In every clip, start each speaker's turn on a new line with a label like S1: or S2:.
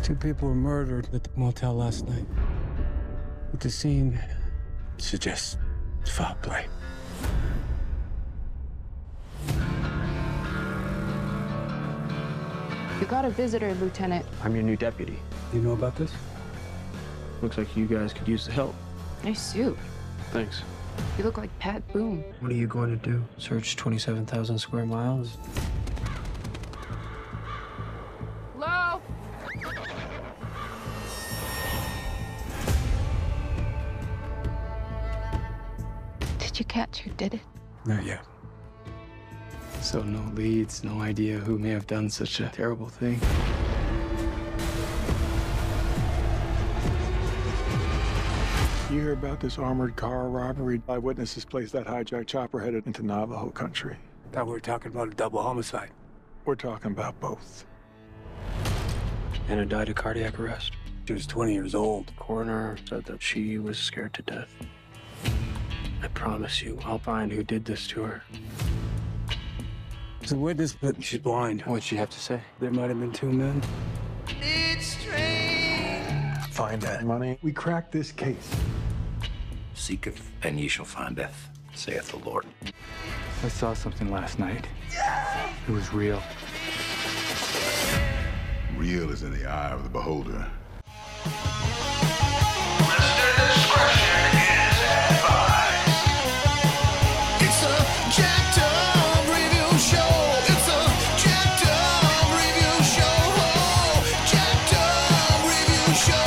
S1: Two people were murdered at the motel last night. But the scene suggests foul play.
S2: You got a visitor, Lieutenant.
S3: I'm your new deputy.
S1: You know about this?
S3: Looks like you guys could use the help.
S2: Nice suit.
S3: Thanks.
S2: You look like Pat Boone.
S3: What are you going to do? Search 27,000 square miles?
S2: Hello? Did you catch who did it?
S1: Not yet.
S3: So no leads, no idea who may have done such a terrible thing.
S4: You hear about this armored car robbery? Eyewitnesses place that hijacked chopper headed into Navajo country.
S1: Thought we were talking about a double homicide.
S4: We're talking about both.
S3: Anna died of cardiac arrest.
S1: She was 20 years old.
S3: The coroner said that she was scared to death. I promise you, I'll find who did this to her.
S1: She's a witness, but she's blind.
S3: What'd she have to say?
S1: There might have been two men.
S4: Find that money. We cracked this case.
S5: Seeketh, and ye shall findeth, saith the Lord.
S1: I saw something last night. It was real.
S6: Real is in the eye of the beholder.
S7: Listener discretion is advised. It's a jacked up review show. It's a jacked up review show. Jacked up review show.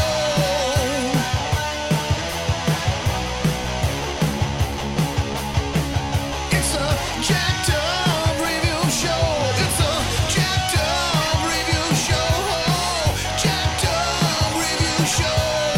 S7: It's a jacked up review show. It's a jacked up review show. Jacked up review show.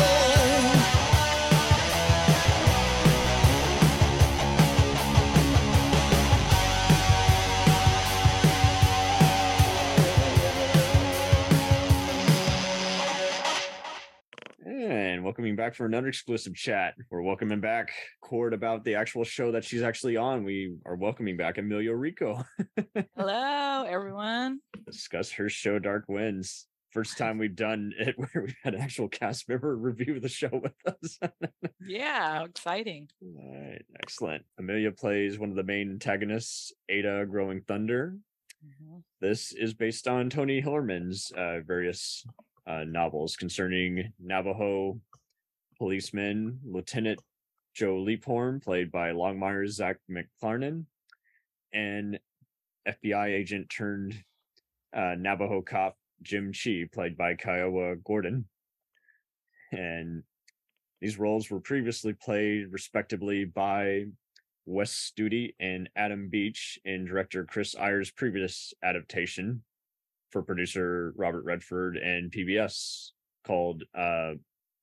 S8: And welcoming back for another exclusive chat. We're welcoming back Cord about the actual show that she's actually on. We are welcoming back Emilio Rico.
S9: Hello, everyone.
S8: Discuss her show Dark Winds. First time we've done it where we've had an actual cast member review the show with us.
S9: Yeah, exciting.
S8: All right, excellent. Amelia plays one of the main antagonists, Ada Growing Thunder. This is based on Tony Hillerman's various novels concerning Navajo policeman Lieutenant Joe Leaphorn, played by Longmire's Zach McFarlane, and FBI agent turned Navajo cop Jim Chi, played by Kiowa Gordon. And these roles were previously played respectively by Wes Studi and Adam Beach in director Chris Ayer's previous adaptation for producer Robert Redford and PBS called sorry,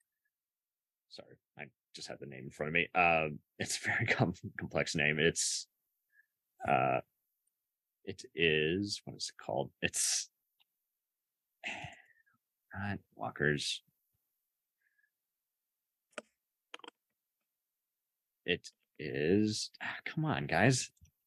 S8: I just had the name in front of me. It's a very complex name. It is, what is it called? It's not Walkers. It is, come on, guys.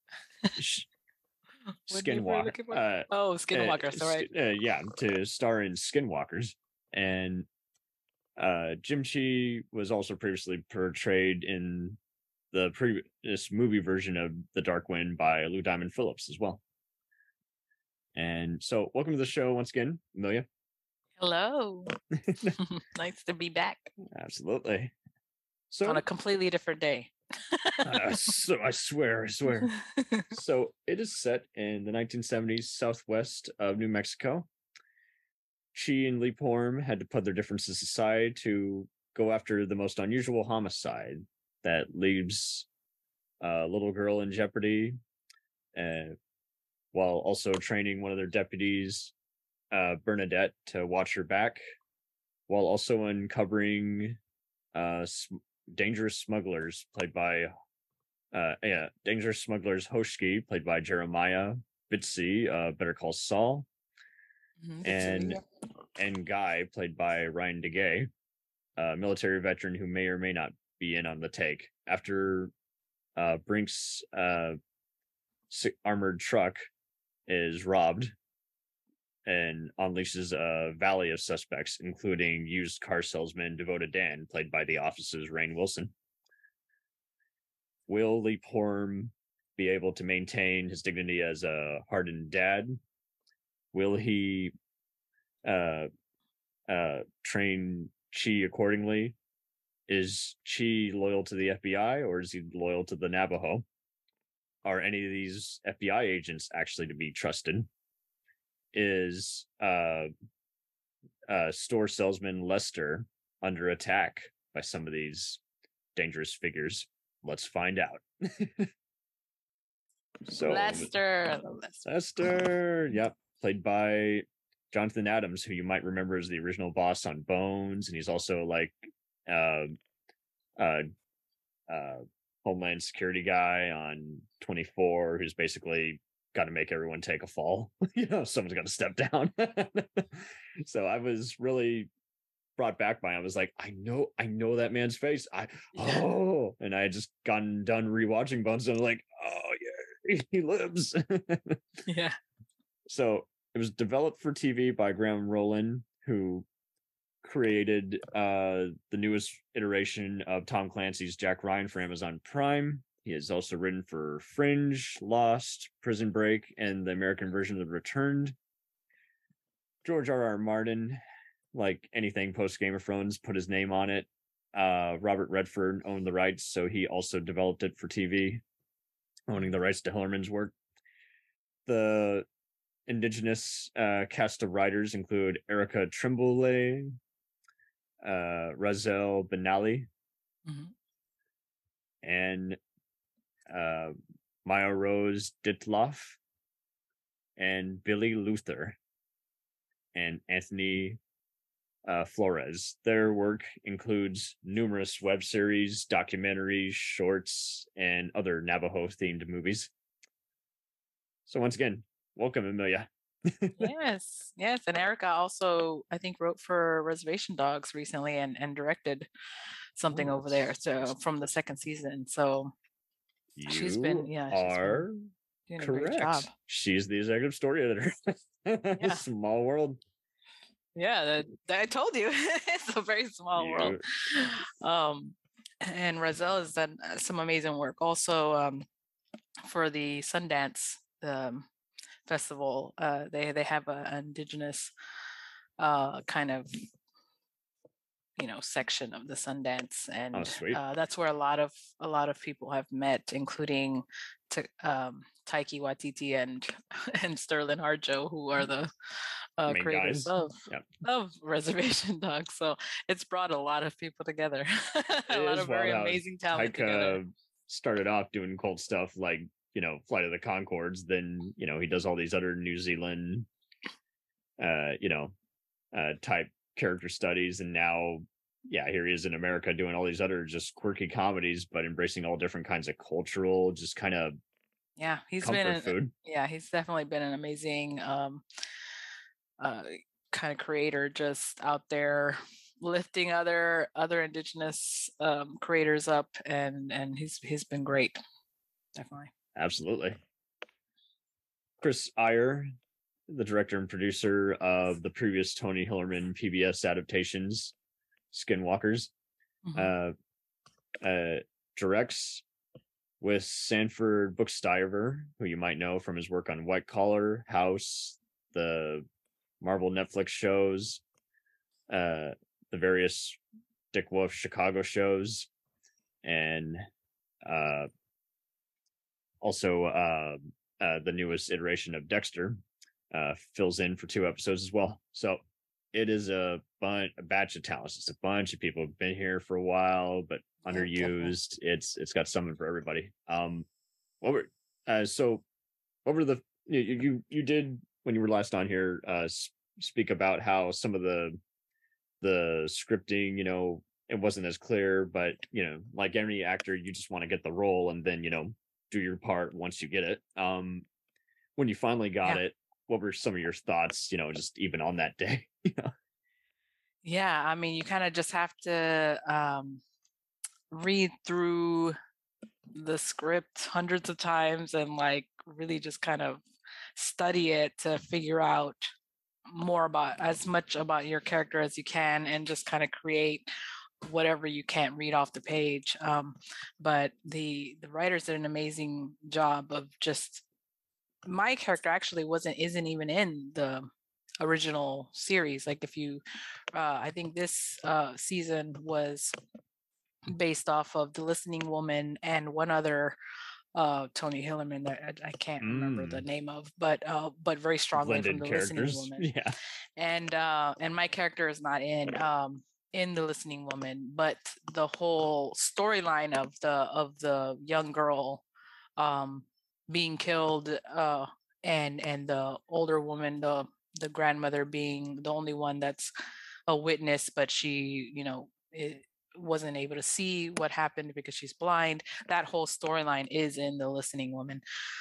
S8: Skinwalker.
S9: Skinwalkers, all right.
S8: Yeah, to star in Skinwalkers. And Jim Chi was also previously portrayed in the previous movie version of The Dark Wind by Lou Diamond Phillips as well. And so, welcome to the show once again, Amelia.
S9: Hello. Nice to be back.
S8: Absolutely. So
S9: on a completely different day.
S8: so I swear. So it is set in the 1970s southwest of New Mexico. Chi and Leaphorn had to put their differences aside to go after the most unusual homicide that leaves a little girl in jeopardy, while also training one of their deputies, Bernadette, to watch her back, while also uncovering dangerous smugglers played by dangerous smugglers Hoshki, played by Jeremiah Bitsy, Better Call Saul, and Guy, played by Ryan DeGay, a military veteran who may or may not be in on the take. After Brink's armored truck is robbed, and unleashes a valley of suspects, including used car salesman Devoted Dan, played by The Office's Rainn Wilson. Will Lee Porm be able to maintain his dignity as a hardened dad? Will he train Chi accordingly? Is Chi loyal to the FBI or is he loyal to the Navajo? Are any of these FBI agents actually to be trusted? Is store salesman Lester under attack by some of these dangerous figures? Let's find out. So Lester, yep, played by Jonathan Adams, who you might remember as the original boss on Bones, and he's also like Homeland Security guy on 24, who's basically got to make everyone take a fall. Someone's got to step down. So I was really brought back by him. I was like, I know that man's face. And I had just gotten done rewatching Bones, and I was like, oh yeah, he lives.
S9: Yeah.
S8: So it was developed for TV by Graham Rowland, who created the newest iteration of Tom Clancy's Jack Ryan for Amazon Prime. He has also written for Fringe, Lost, Prison Break, and the American version of The Returned. George R.R. Martin, like anything post Game of Thrones, put his name on it. Robert Redford owned the rights, so he also developed it for TV, owning the rights to Hillerman's work. The indigenous cast of writers include Erica Tremblay, Razel Benali, and Maya Rose Ditloff, and Billy Luther, and Anthony Flores. Their work includes numerous web series, documentaries, shorts, and other Navajo-themed movies. So once again, welcome, Amelia.
S9: Yes. And Erica also, I think, wrote for Reservation Dogs recently and directed something over there from the second season. So she's been doing a great job.
S8: She's the executive story editor. Small world.
S9: Yeah, I told you. It's a very small world. And Razel has done some amazing work also for the Sundance festival. They have an indigenous kind of section of the Sundance, and that's where a lot of people have met, including Taiki Waititi and Sterling Harjo, who are the creators of Reservation Dogs. So it's brought a lot of people together. A lot of very amazing talent together.
S8: Started off doing cult stuff like Flight of the Conchords, then he does all these other New Zealand type character studies, and now here he is in America doing all these other just quirky comedies, but embracing all different kinds of cultural just kind of
S9: he's definitely been an amazing kind of creator, just out there lifting other indigenous creators up, and he's been great. Definitely.
S8: Absolutely. Chris Iyer, the director and producer of the previous Tony Hillerman PBS adaptations, Skinwalkers, directs with Sanford Bookstuyver, who you might know from his work on White Collar, House, the Marvel Netflix shows, the various Dick Wolf Chicago shows, and also the newest iteration of Dexter, fills in for 2 episodes as well. So it is a batch of talents. It's a bunch of people who've been here for a while, but underused. It's got something for everybody. What were the you did when you were last on here speak about how some of the scripting, it wasn't as clear, but like any actor, you just want to get the role and then do your part once you get it. When you finally got it, what were some of your thoughts, just even on that day?
S9: I mean, you kind of just have to read through the script hundreds of times and like really just kind of study it to figure out more about as much about your character as you can, and just kind of create whatever you can't read off the page. But the writers did an amazing job of just, my character actually isn't even in the original series. Like if you I think this season was based off of The Listening Woman and one other Tony Hillerman that I can't remember the name of, but very strongly
S8: Blended
S9: from The
S8: characters.
S9: Listening Woman.
S8: Yeah.
S9: And my character is not in The Listening Woman, but the whole storyline of the young girl being killed, and the older woman, the grandmother, being the only one that's a witness, but she, wasn't able to see what happened because she's blind. That whole storyline is in The Listening Woman.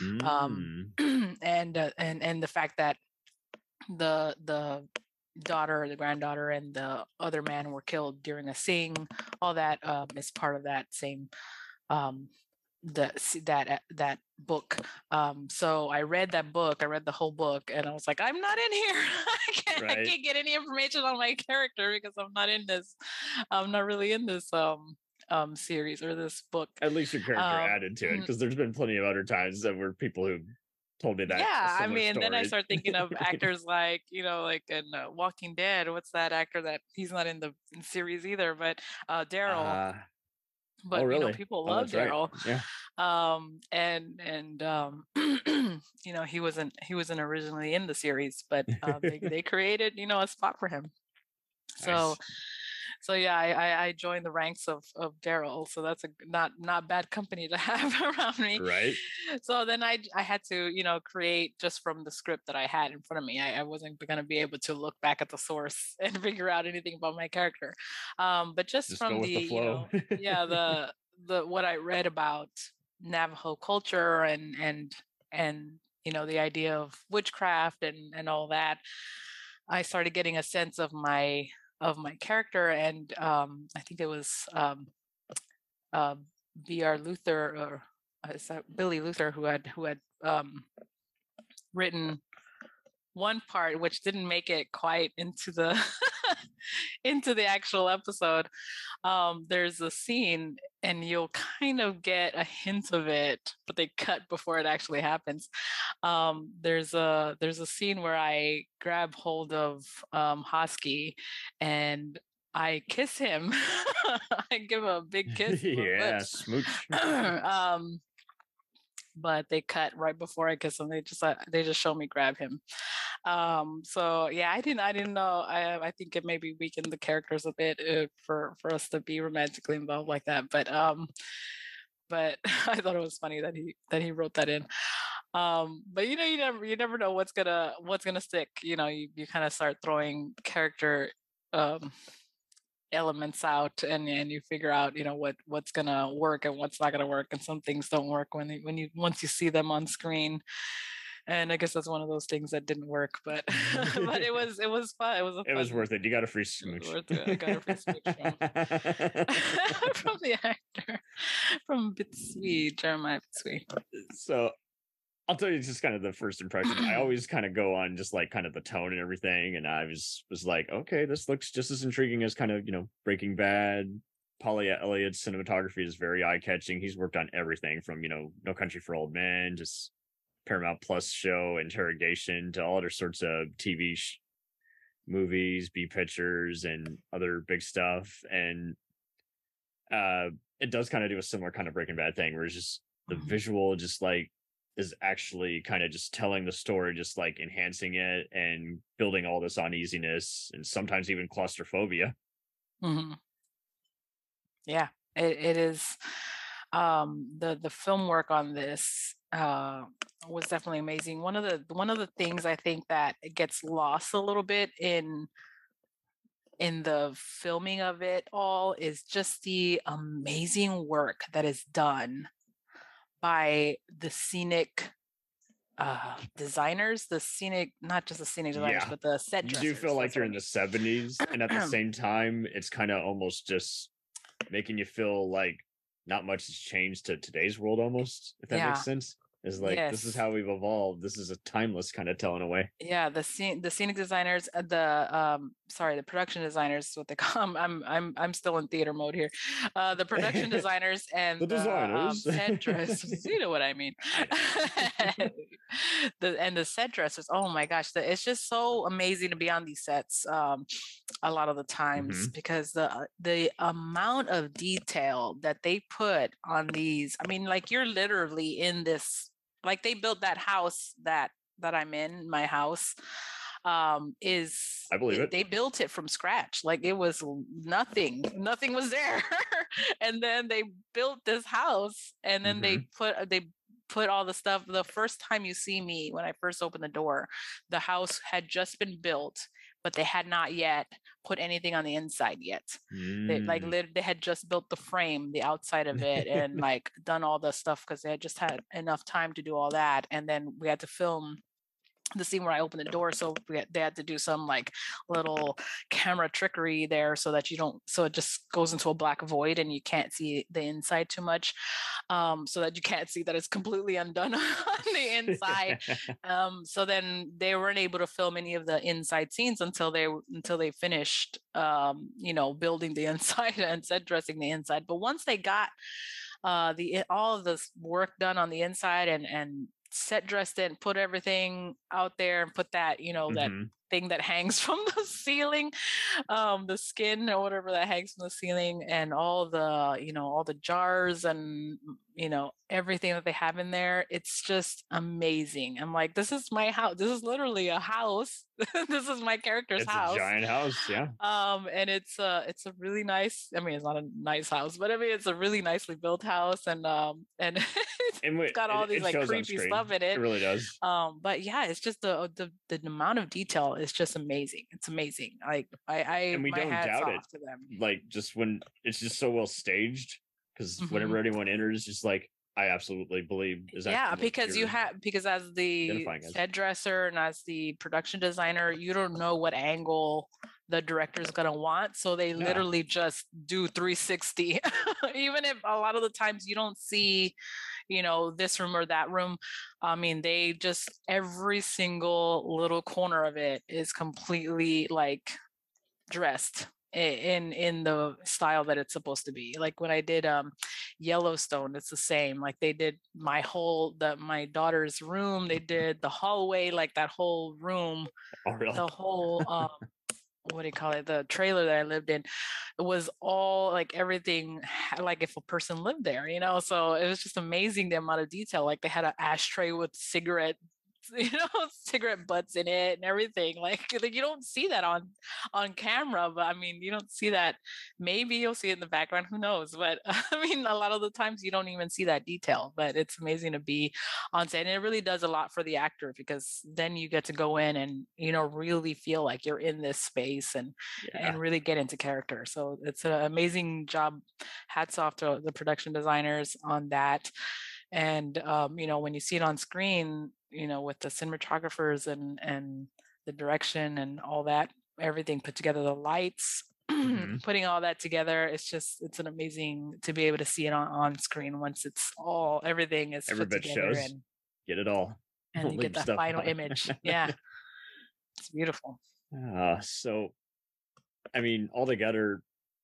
S9: And the fact that the daughter, the granddaughter, and the other man were killed during a sing, all that is part of that same that book. So I read that book, I read the whole book, and I was like, I'm not in here. I can't get any information on my character because I'm not in this. I'm not really in this series or this book.
S8: At least your character added to it, because there's been plenty of other times that were people who told me that.
S9: Yeah, I mean, then I start thinking of actors like, like in Walking Dead. What's that actor that he's not in the series either, but Daryl. But
S8: really?
S9: People love Daryl.
S8: Right.
S9: Yeah. he wasn't originally in the series, but they created a spot for him.
S8: Nice.
S9: So yeah, I joined the ranks of Daryl. So that's a not bad company to have around me.
S8: Right.
S9: So then I had to, create just from the script that I had in front of me. I wasn't going to be able to look back at the source and figure out anything about my character. But just from the flow. The what I read about Navajo culture and the idea of witchcraft and all that, I started getting a sense of my character. And I think it was B.R. Luther, or is that Billy Luther, who had written one part which didn't make it quite into the into the actual episode. There's a scene, and you'll kind of get a hint of it, but they cut before it actually happens. There's a scene where I grab hold of Hosky and I kiss him. I give him a big kiss.
S8: Yeah, smooch.
S9: But they cut right before I kiss him. They just show me grab him. So yeah, I didn't know. I think it maybe weakened the characters a bit for us to be romantically involved like that. But I thought it was funny that he wrote that in. But you never know what's gonna stick. You kind of start throwing character elements out, and you figure out what's gonna work and what's not gonna work, and some things don't work once you see them on screen. And I guess that's one of those things that didn't work, but but it was fun. It was
S8: worth it. You got a free smooch.
S9: I got a free smooch from the actor, from Bitsui, Jeremiah Bitsui.
S8: So I'll tell you just kind of the first impression. I always kind of go on just like kind of the tone and everything. And I was like, okay, this looks just as intriguing as kind of, Breaking Bad. Paulie Elliott's cinematography is very eye-catching. He's worked on everything from, No Country for Old Men, just Paramount Plus show, Interrogation, to all other sorts of TV movies, B pictures, and other big stuff. And it does kind of do a similar kind of Breaking Bad thing, where it's just the visual just like is actually kind of just telling the story, just like enhancing it and building all this uneasiness and sometimes even claustrophobia.
S9: Mm-hmm. Yeah, it is. The film work on this was definitely amazing. One of the things I think that it gets lost a little bit in the filming of it all is just the amazing work that is done by the scenic designers, not just the scenic designers, but the set dressers.
S8: You do feel like you're in the 70s, and at the same time, it's kind of almost just making you feel like not much has changed to today's world almost, if that makes sense. Is like this is
S9: Yes.
S8: how we've evolved. This is a timeless kind of tell in a way.
S9: Yeah, the scenic designers, the production designers, is what they call them. I'm still in theater mode here. The production designers and
S8: The designers.
S9: set dressers, you know what I mean. The set dressers. Oh my gosh, it's just so amazing to be on these sets. A lot of the times because the amount of detail that they put on these. I mean, like you're literally in this. Like they built that house that I'm in, my house, is
S8: I believe it.
S9: They built it from scratch. Like it was nothing was there. And then they built this house and then they put all the stuff. The first time you see me, when I first opened the door, the house had just been built, but they had not yet put anything on the inside yet. They had just built the frame, the outside of it, and like done all the stuff because they had just had enough time to do all that. And then we had to film the scene where I opened the door, so they had to do some like little camera trickery there so that so it just goes into a black void and you can't see the inside too much, so that you can't see that it's completely undone on the inside. So then they weren't able to film any of the inside scenes until they finished building the inside and set dressing the inside. But once they got all of this work done on the inside and set dressed it and put everything out there and put that that thing that hangs from the ceiling, the skin or whatever that hangs from the ceiling, and all the jars and everything that they have in there. It's just amazing. I'm like, this is my house. This is literally a house. This is my character's house.
S8: It's a giant house, yeah.
S9: And it's a really nice. I mean, it's not a nice house, but I mean, it's a really nicely built house, and it's got all these like creepy stuff in it.
S8: It really does.
S9: But yeah, it's just the amount of detail is just amazing. It's amazing. Like
S8: and we
S9: my
S8: don't
S9: hats
S8: doubt
S9: off
S8: it.
S9: to them.
S8: Like just when it's just so well staged, because whenever anyone enters, just like I absolutely believe is
S9: because as the
S8: identifying as.
S9: set dresser and as the production designer, you don't know what angle the director is going to want, so they literally just do 360. Even if a lot of the times you don't see this room or that room. I mean, they just every single little corner of it is completely like dressed in the style that it's supposed to be. Like when I did Yellowstone, it's the same. Like they did my daughter's room, they did the hallway, like that whole room.
S8: Oh, really?
S9: The whole what do you call it, the trailer that I lived in, it was all like everything like if a person lived there, so it was just amazing the amount of detail. Like they had an ashtray with cigarette butts in it and everything. Like you don't see that on camera, but I mean, you don't see that. Maybe you'll see it in the background, who knows? But I mean, a lot of the times you don't even see that detail, but it's amazing to be on set. And it really does a lot for the actor, because then you get to go in and really feel like you're in this space and really get into character. So it's an amazing job. Hats off to the production designers on that. And when you see it on screen, with the cinematographers and the direction and all that, everything put together, the lights, putting all that together, it's an amazing to be able to see it on screen once everything is
S8: every
S9: put
S8: bit
S9: together
S8: shows. Get it all.
S9: and you get that final image. Yeah, it's beautiful.
S8: So, I mean, altogether,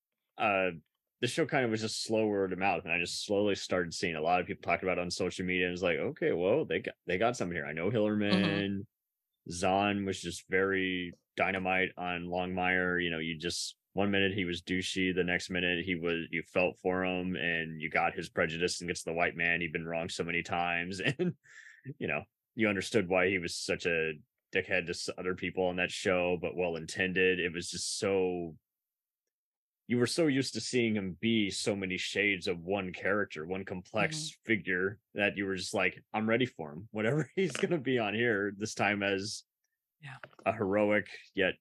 S8: the show kind of was just slow word of mouth, and I just slowly started seeing a lot of people talking about it on social media. And it's like, okay, well, they got something here. I know Hillerman, Zahn was just very dynamite on Longmire. You just 1 minute he was douchey, the next minute you felt for him, and you got his prejudice against the white man. He'd been wrong so many times, and you understood why he was such a dickhead to other people on that show, but well intended. It was just so. You were so used to seeing him be so many shades of one character, one complex figure, that you were just like, I'm ready for him. Whatever he's going to be on here this time as a heroic yet,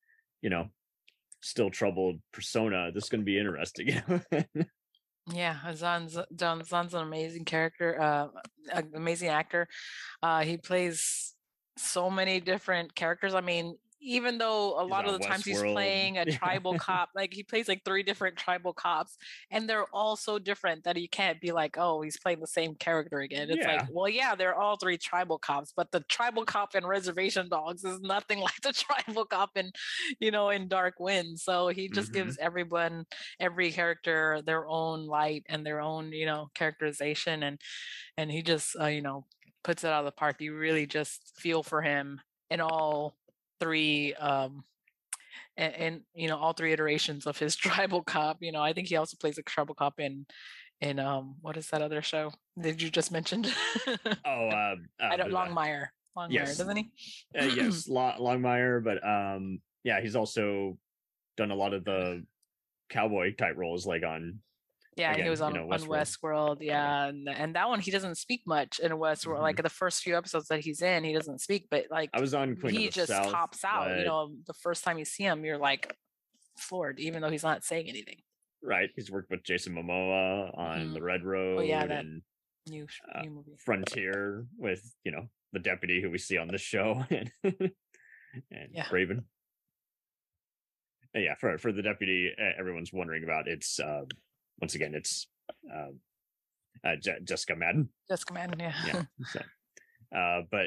S8: still troubled persona. This is going to be interesting.
S9: Yeah, Zahn's an amazing character, amazing actor. He plays so many different characters. I mean, even though a lot of
S8: on
S9: the times he's
S8: Westworld.
S9: playing a tribal cop, like he plays like 3 different tribal cops, and they're all so different that you can't be like, oh, he's playing the same character again. It's like,
S8: Yeah.
S9: well, yeah, they're all 3 tribal cops, but the tribal cop in Reservation Dogs is nothing like the tribal cop in, in Dark Wind. So he just gives every character their own light and their own, characterization, and he just, puts it out of the park. You really just feel for him in all 3 and all 3 iterations of his tribal cop. I think he also plays a tribal cop in what is that other show did you just mention?
S8: I don't
S9: Longmire,
S8: yes.
S9: Doesn't he?
S8: Yes, Longmire, but yeah, he's also done a lot of the cowboy type roles, like on
S9: he was on Westworld. Yeah, and that one he doesn't speak much in Westworld. Like the first few episodes that he's in, he doesn't speak, but like
S8: I was on Queen
S9: he
S8: of the
S9: just
S8: South,
S9: pops out.
S8: but...
S9: The first time you see him, you're like floored, even though he's not saying anything.
S8: Right, he's worked with Jason Momoa on The Red Road,
S9: that
S8: and
S9: new movie
S8: Frontier with the deputy who we see on this show, and Raven. And yeah, for the deputy, everyone's wondering about. It's once again, it's Jessica Madden.
S9: Jessica Madden, yeah.
S8: Yeah. So, but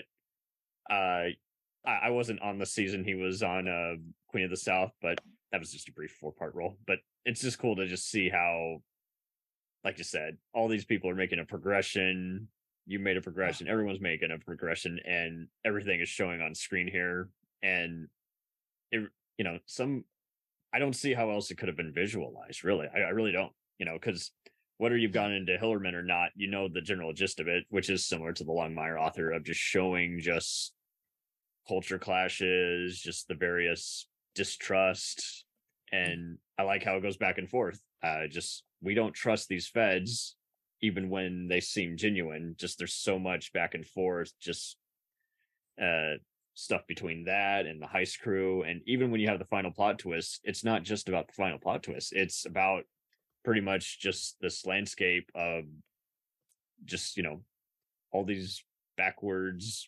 S8: I wasn't on the season he was on Queen of the South, but that was just a brief 4-part role. But it's just cool to just see how, like you said, all these people are making a progression. You made a progression. Everyone's making a progression, and everything is showing on screen here. And it, I don't see how else it could have been visualized. Really, I really don't. Because whether you've gone into Hillerman or not, the general gist of it, which is similar to the Longmire author of just showing just culture clashes, just the various distrust. And I like how it goes back and forth. We don't trust these feds, even when they seem genuine. Just there's so much back and forth, just stuff between that and the heist crew. And even when you have the final plot twist, it's not just about the final plot twist. It's about pretty much just this landscape of just, all these backwards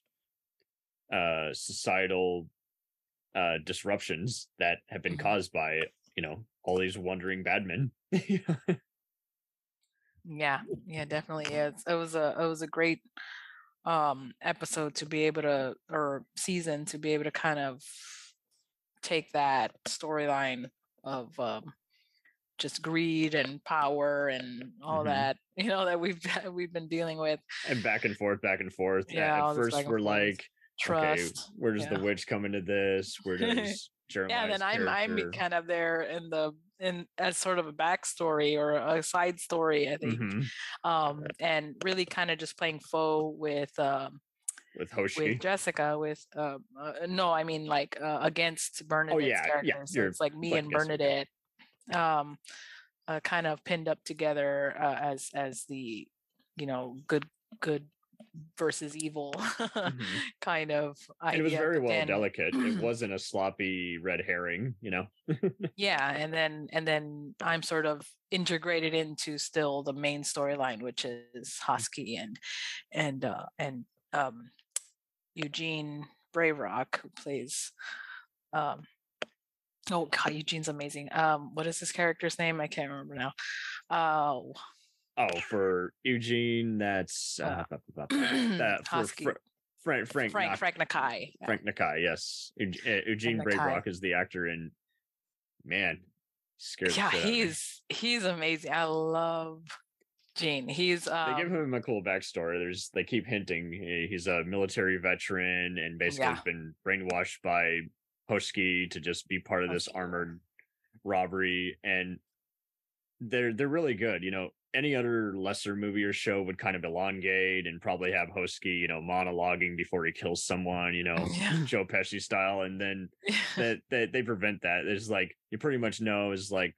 S8: societal disruptions that have been caused by, all these wandering bad men.
S9: Yeah, definitely. Yeah, it was a great episode to be able to, or season to be able to kind of take that storyline of just greed and power and all that that we've been dealing with, and
S8: back and forth.
S9: Yeah,
S8: at first we're like,
S9: trust.
S8: Okay, where does the witch come into this? Where does Jeremiah's
S9: and then I'm kind of there in as sort of a backstory or a side story, I think. And really kind of just playing foe with
S8: Hoshi,
S9: with Jessica, no, I mean like against Bernadette's character. So it's like me and Bernadette kind of pinned up together as the good versus evil kind of idea.
S8: And it was very well delicate. It wasn't a sloppy red herring,
S9: Yeah, and then I'm sort of integrated into still the main storyline, which is Hosky and Eugene Braverock, who plays oh god, Eugene's amazing. What is this character's name? I can't remember now.
S8: For Eugene, that's
S9: Hosky.
S8: Frank
S9: Nakai. Yeah.
S8: Frank Nakai, yes. Eugene Braverock is the actor, and man, scared.
S9: Yeah, he's amazing. I love Gene. He's
S8: they give him a cool backstory. They keep hinting he's a military veteran and basically has been brainwashed by Hoski to just be part of this armored robbery, and they're really good. Any other lesser movie or show would kind of elongate and probably have Hoski, monologuing before he kills someone, Joe Pesci style. And then they prevent that. It's like, you pretty much know is like,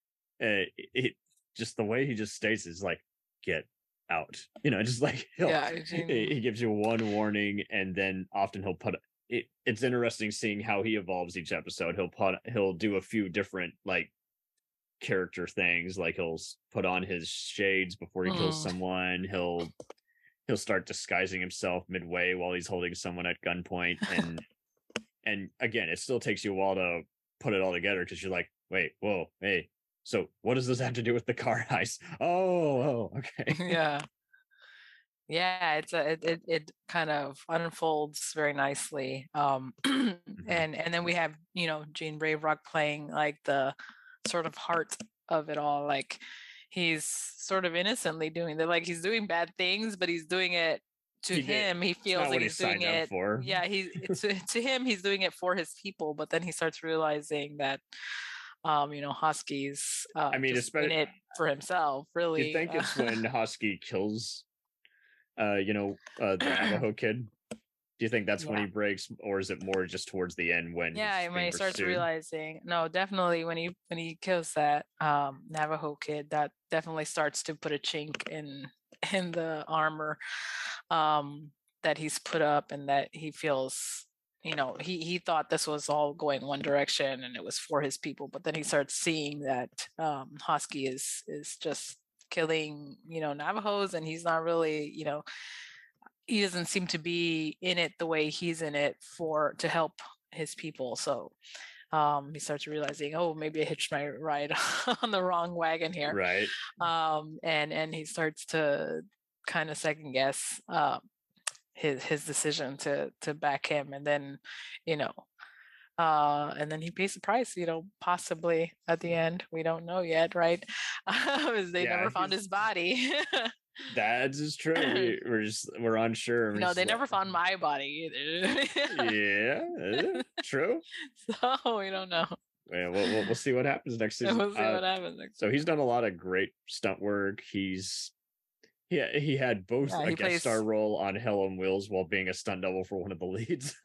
S8: just the way he just states is like, get out, just like, he gives you one warning, and then often he'll put it. It's interesting seeing how he evolves each episode. He'll do a few different like character things, like he'll put on his shades before he kills someone. He'll start disguising himself midway while he's holding someone at gunpoint, and And again, it still takes you a while to put it all together because you're like, wait, whoa, hey, so what does this have to do with the car heist? Oh, okay.
S9: Yeah, it kind of unfolds very nicely. And then we have, you know, Gene Braverock playing like the sort of heart of it all. Like he's sort of innocently doing that, like he's doing bad things, but he's doing it to him. He feels like he's doing it for. Yeah, to him he's doing it for his people, but then he starts realizing that you know, Hosky's just doing it for himself, really.
S8: You think it's when Hosky kills the Navajo kid? Do you think that's when he breaks, or is it more just towards the end when
S9: when he starts realizing? No, definitely when he kills that Navajo kid, that definitely starts to put a chink in the armor that he's put up, and that he feels, you know, he thought this was all going one direction and it was for his people, but then he starts seeing that Hosky is just killing, you know, Navajos, and he's not really, you know, he doesn't seem to be in it the way he's in it to help his people. So he starts realizing, oh, maybe I hitched my ride on the wrong wagon here.
S8: Right.
S9: And he starts to kind of second guess his decision to back him. And then, you know, and then he pays the price, you know, possibly at the end. We don't know yet, right? They never found his body.
S8: That is true. We're unsure.
S9: No, they never found my body either.
S8: Yeah, true.
S9: So we don't know.
S8: Yeah, we'll see what happens next season.
S9: We'll see what happens next.
S8: So he's done a lot of great stunt work. He had both a guest star role on Hell on Wheels while being a stunt double for one of the leads.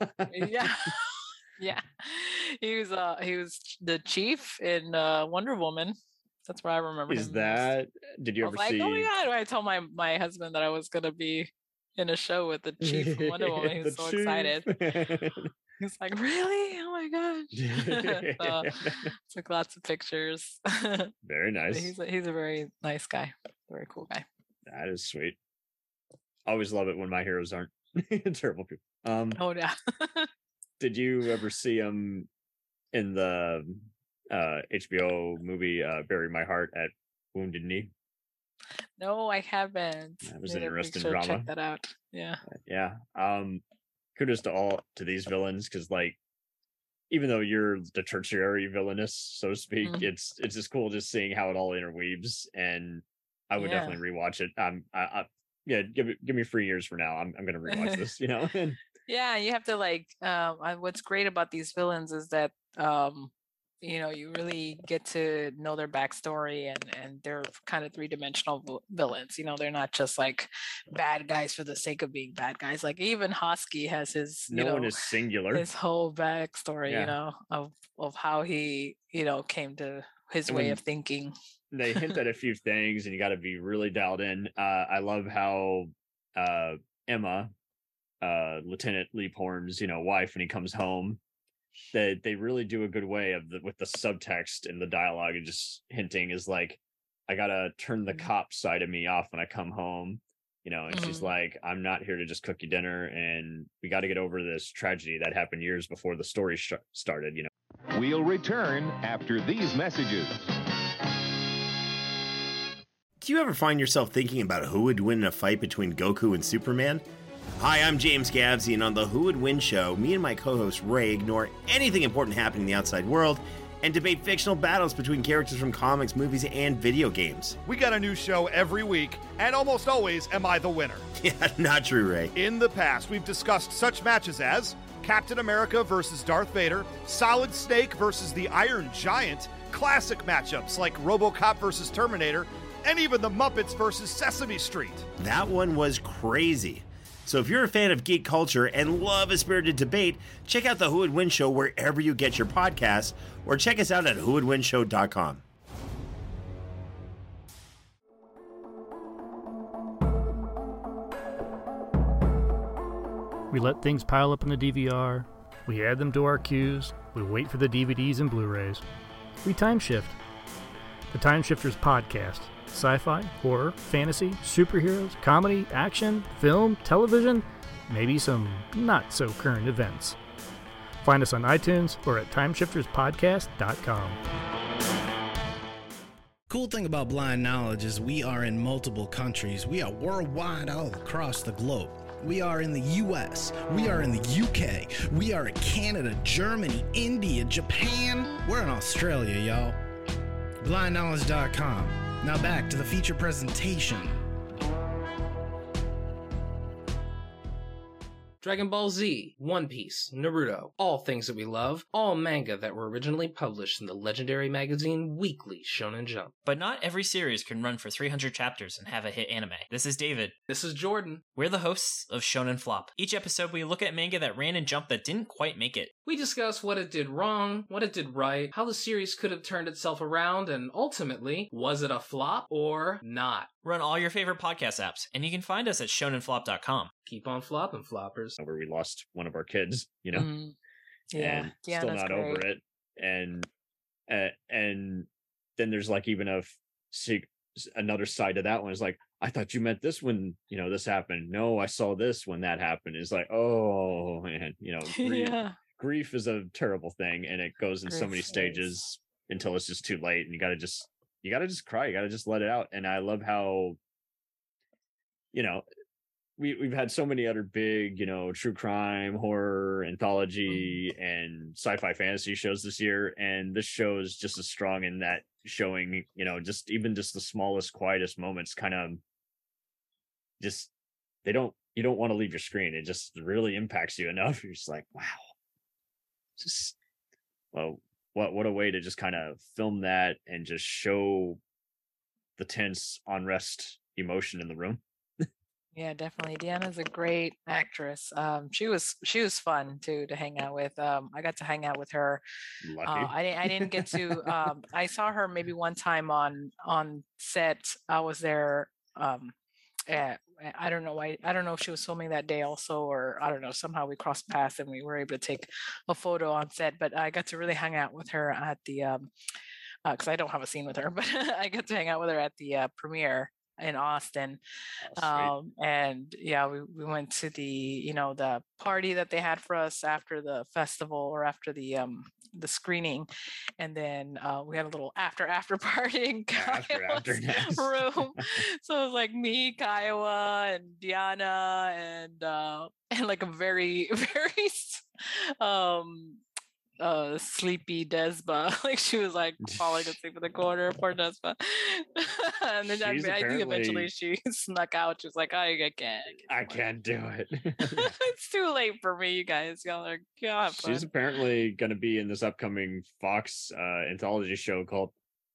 S9: Yeah, he was the chief in Wonder Woman. That's where I remember him.
S8: Did you ever see?
S9: Oh my god! I told my husband that I was gonna be in a show with the chief from Wonder Woman. He was so excited. He's like, really? Oh my gosh! So, took lots of pictures.
S8: Very nice.
S9: He's a very nice guy. Very cool guy.
S8: That is sweet. I always love it when my heroes aren't terrible people.
S9: Oh yeah.
S8: Did you ever see him in the HBO movie Bury My Heart at Wounded Knee?
S9: No, I haven't.
S8: That was an interesting drama.
S9: Check that out. Yeah.
S8: Yeah. Kudos to these villains, because like, even though you're the tertiary villainous, so to speak, it's just cool just seeing how it all interweaves, and I would definitely rewatch it. Give me 3 years from now. I'm gonna rewatch this, you know.
S9: Yeah, you have to like. What's great about these villains is that you know, you really get to know their backstory, and they're kind of three-dimensional villains. You know, they're not just like bad guys for the sake of being bad guys. Like even Hosky has his
S8: one is singular.
S9: His whole backstory, you know, of how he, you know, came to his way of thinking.
S8: They hint at a few things, and you got to be really dialed in. I love how Emma, Lieutenant Leaphorn's, you know, wife, when he comes home, that they really do a good way with the subtext and the dialogue, and just hinting is like, I gotta turn the cop side of me off when I come home, you know. And she's like, I'm not here to just cook you dinner, and we got to get over this tragedy that happened years before the story started, you know.
S10: We'll return after these messages.
S11: Do you ever find yourself thinking about who would win in a fight between Goku and Superman? Hi, I'm James Gavsey, and on the Who Would Win show, me and my co-host Ray ignore anything important happening in the outside world and debate fictional battles between characters from comics, movies, and video games.
S12: We got a new show every week, and almost always am I the winner.
S11: Yeah, not true, Ray.
S12: In the past, we've discussed such matches as Captain America versus Darth Vader, Solid Snake versus the Iron Giant, classic matchups like RoboCop versus Terminator, and even the Muppets versus Sesame Street.
S11: That one was crazy. So if you're a fan of geek culture and love a spirited debate, check out the Who Would Win show wherever you get your podcasts, or check us out at whowouldwinshow.com.
S13: We let things pile up in the DVR, we add them to our queues, we wait for the DVDs and Blu-rays. We time shift. The Time Shifters Podcast. Sci-fi, horror, fantasy, superheroes, comedy, action, film, television, maybe some not-so-current events. Find us on iTunes or at timeshifterspodcast.com.
S14: Cool thing about Blind Knowledge is we are in multiple countries. We are worldwide all across the globe. We are in the US, we are in the UK, we are in Canada, Germany, India, Japan. We're in Australia, y'all. BlindKnowledge.com. Now back to the feature presentation.
S15: Dragon Ball Z, One Piece, Naruto, all things that we love, all manga that were originally published in the legendary magazine Weekly Shonen Jump.
S16: But not every series can run for 300 chapters and have a hit anime. This is David.
S15: This is Jordan.
S16: We're the hosts of Shonen Flop. Each episode we look at manga that ran in Jump that didn't quite make it.
S15: We discuss what it did wrong, what it did right, how the series could have turned itself around, and ultimately, was it a flop or not?
S16: Run all your favorite podcast apps, and you can find us at shonenflop.com.
S15: Keep on flopping, floppers.
S8: Where we lost one of our kids, you know,
S9: Yeah,
S8: and still not
S9: great.
S8: over it. And then there's like even another side of that one is like, I thought you meant this when, you know, this happened. No, I saw this when that happened. It's like, oh man, you know, grief is a terrible thing, and it goes in so many stages until it's just too late, and you gotta just cry. You gotta just let it out. And I love how, you know, we've had so many other big, you know, true crime, horror, anthology, and sci-fi fantasy shows this year, and this show is just as strong in that, showing, you know, just the smallest, quietest moments kind of just, you don't want to leave your screen. It just really impacts you enough. You're just like, wow, just, well, what a way to just kind of film that and just show the tense unrest emotion in the room.
S9: Yeah, definitely. Deanna's a great actress. She was fun too to hang out with. I got to hang out with her. I didn't get to. I saw her maybe one time on set. I was there. I don't know why. I don't know if she was filming that day also, or I don't know. Somehow we crossed paths and we were able to take a photo on set. But I got to really hang out with her at the because I don't have a scene with her, but I got to hang out with her at the premiere in Austin. And yeah, we went to the party that they had for us after the festival, or after the screening, and then we had a little after party in Kiowa's room. So it was like me, Kiowa, and Diana, and like a very sleepy Desba. Like she was like falling asleep in the corner, poor Desba. And then I think eventually she snuck out. She was like, I can't do it. It's too late for me, you guys. Y'all are God.
S8: She's apparently going to be in this upcoming Fox anthology show called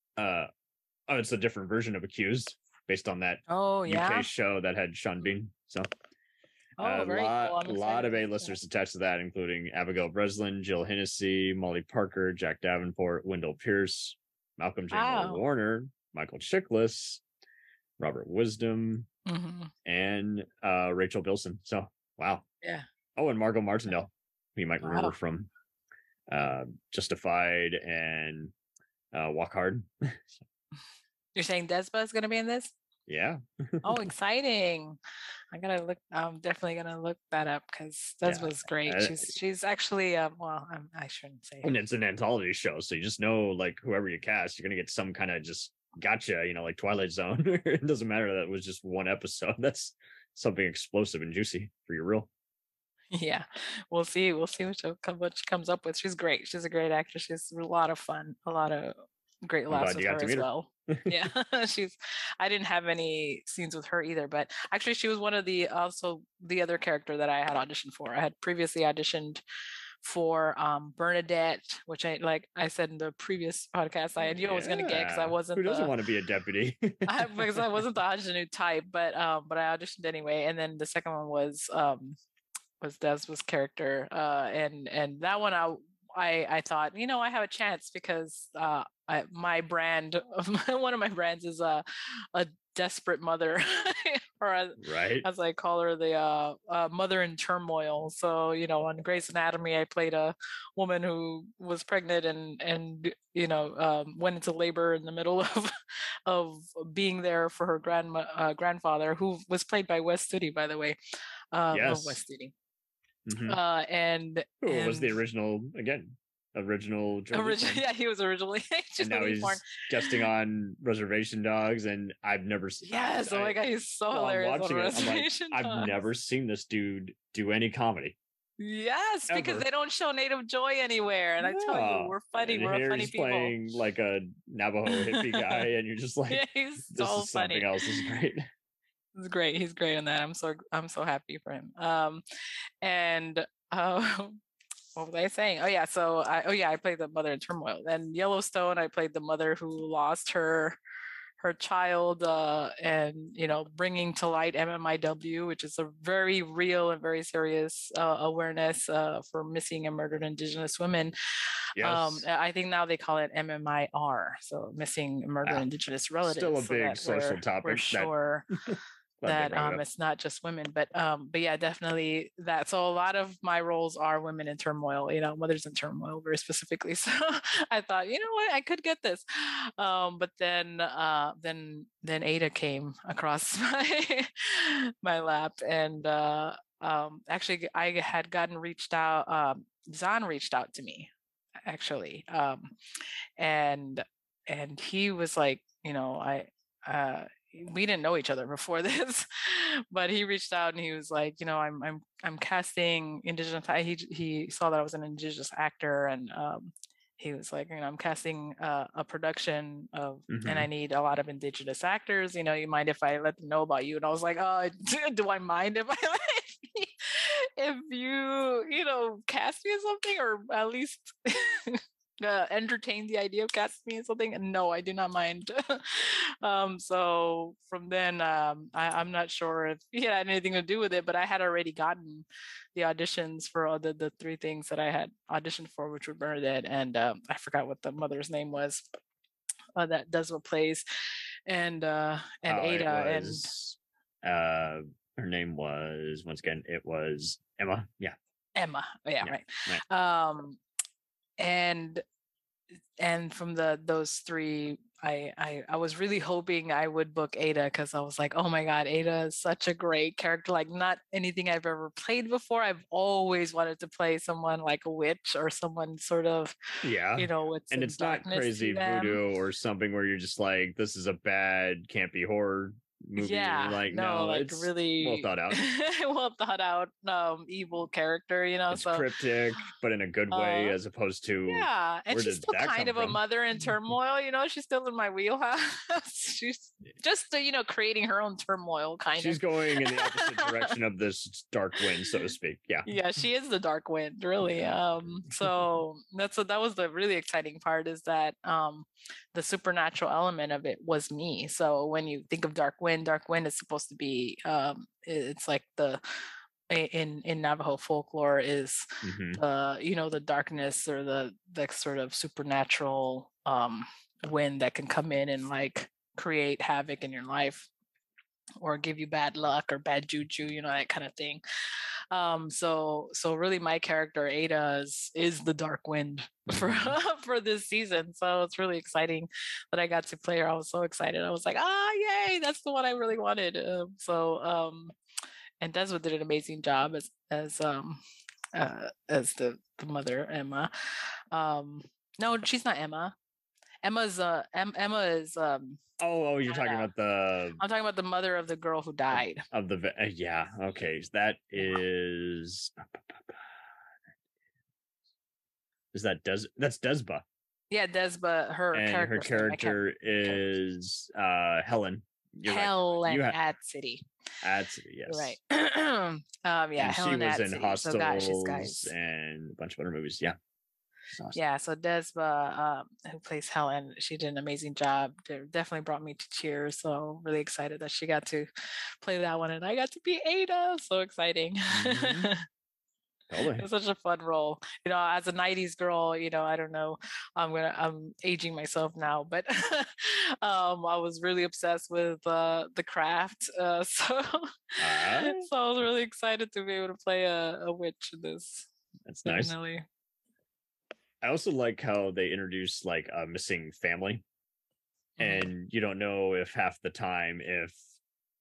S8: it's a different version of Accused, based on that UK show that had Sean Bean. So a lot of A-listers attached to that, including Abigail Breslin, Jill Hennessy, Molly Parker, Jack Davenport, Wendell Pierce, Malcolm J. Warner, Michael Chiklis, Robert Wisdom, and Rachel Bilson. So, wow.
S9: Yeah.
S8: Oh, and Margot Martindale, who you might remember from Justified and Walk Hard.
S9: You're saying Desba is going to be in this?
S8: Yeah.
S9: Oh, exciting! I'm definitely gonna look that up because that was great. She's actually I shouldn't say.
S8: And it's an anthology show, so you just know, like, whoever you cast, you're gonna get some kind of just gotcha, like Twilight Zone. It doesn't matter that it was just one episode. That's something explosive and juicy for your reel.
S9: Yeah, we'll see what she comes up with. She's great. She's a great actress. She's a lot of fun. A lot of great laughs with her as well. Yeah, I didn't have any scenes with her either, but actually she was one of the other character that I had auditioned for. I had previously auditioned for Bernadette, which I said in the previous podcast, I knew I was going to get because I wasn't.
S8: Who doesn't want to be a deputy?
S9: Because I wasn't the ingenue type, but I auditioned anyway. And then the second one was Des's character, and that one I thought, I have a chance because my brand, one of my brands is a desperate mother, or as I call her, the mother in turmoil. So, on Grey's Anatomy, I played a woman who was pregnant and went into labor in the middle of being there for her grandfather, who was played by Wes Studi, by the way.
S8: Yes.
S9: Wes Studi. And
S8: who was the original George
S9: yeah, he was originally
S8: and now he's guesting on Reservation Dogs, and I've never seen.
S9: Yes, oh my god, he's so hilarious on Reservation Dogs.
S8: I've never seen this dude do any comedy.
S9: Yes, because they don't show Native Joy anywhere, and I tell you, we're funny. We're funny people.
S8: Playing like a Navajo hippie guy, and you're just like,
S9: yeah, he's
S8: this
S9: so
S8: is
S9: funny.
S8: Something else. This is great.
S9: It's great. He's great in that. I'm so happy for him. What was I saying? Oh yeah, I played the mother in Turmoil. And Yellowstone, I played the mother who lost her child, and bringing to light MMIW, which is a very real and very serious awareness for missing and murdered Indigenous women.
S8: Yes.
S9: I think now they call it MMIR, so missing and murdered Indigenous relatives.
S8: Still a big social topic.
S9: We're sure that it's not just women, but yeah, definitely that. So a lot of my roles are women in turmoil, mothers in turmoil very specifically. So I thought, you know what, I could get this. But then Ada came across my lap, and actually I had gotten reached out. Zahn reached out to me actually, and he was like, we didn't know each other before this, but he reached out and he was like, I'm casting Indigenous. He saw that I was an Indigenous actor, and he was like, I'm casting a production of, and I need a lot of Indigenous actors. You mind if I let them know about you? And I was like, oh, do I mind if if you cast me in something, or at least entertain the idea of casting me in something? And no, I do not mind. So from then, I'm not sure if he had anything to do with it, but I had already gotten the auditions for all the three things that I had auditioned for, which were Bernadette, and I forgot what the mother's name was, that Desma plays, and Ada,
S8: and her name was, once again, it was Emma. Yeah,
S9: Emma. Yeah, right. And from those three, I was really hoping I would book Ada, because I was like, oh my god, Ada is such a great character, like not anything I've ever played before. I've always wanted to play someone like a witch, or someone sort of, with
S8: and it's not crazy voodoo or something where you're just like, this is a bad campy horror movie.
S9: Yeah,
S8: like no,
S9: like
S8: it's
S9: really
S8: well thought out.
S9: well thought out evil character,
S8: it's cryptic, but in a good way, as opposed to
S9: and she's still kind of a mother in turmoil. She's still in my wheelhouse. She's just creating her own turmoil,
S8: she's going in the opposite direction of this dark wind, so to speak.
S9: Yeah, she is the dark wind, really. So that was the really exciting part, is that the supernatural element of it was me. So when you think of dark wind is supposed to be it's like in Navajo folklore is the darkness, or the sort of supernatural wind that can come in and like create havoc in your life, or give you bad luck or bad juju, that kind of thing. So really my character Ada is the dark wind for this season. So it's really exciting that I got to play her. I was so excited. I was like, yay, that's the one I really wanted. And Desmond did an amazing job as the mother, Emma. No, she's not Emma. Emma is
S8: you're talking about
S9: I'm talking about the mother of the girl who died.
S8: Of the yeah, okay. So that is that's Desba.
S9: Yeah, Desba. Her
S8: character is Helen.
S9: Helen Ad-City.
S8: Ad-City, yes.
S9: Right. Yeah,
S8: and
S9: Helen
S8: she was in
S9: Hostiles
S8: and a bunch of other movies. Yeah.
S9: Awesome. Yeah, so Desba, who plays Helen, she did an amazing job. It definitely brought me to tears. So really excited that she got to play that one, and I got to be Ada. So exciting.
S8: Totally.
S9: It was such a fun role. As a 90s girl, I don't know, I'm aging myself now, but I was really obsessed with The Craft. So I was really excited to be able to play a witch in this.
S8: That's definitely nice. I also like how they introduce like a missing family, and you don't know if half the time if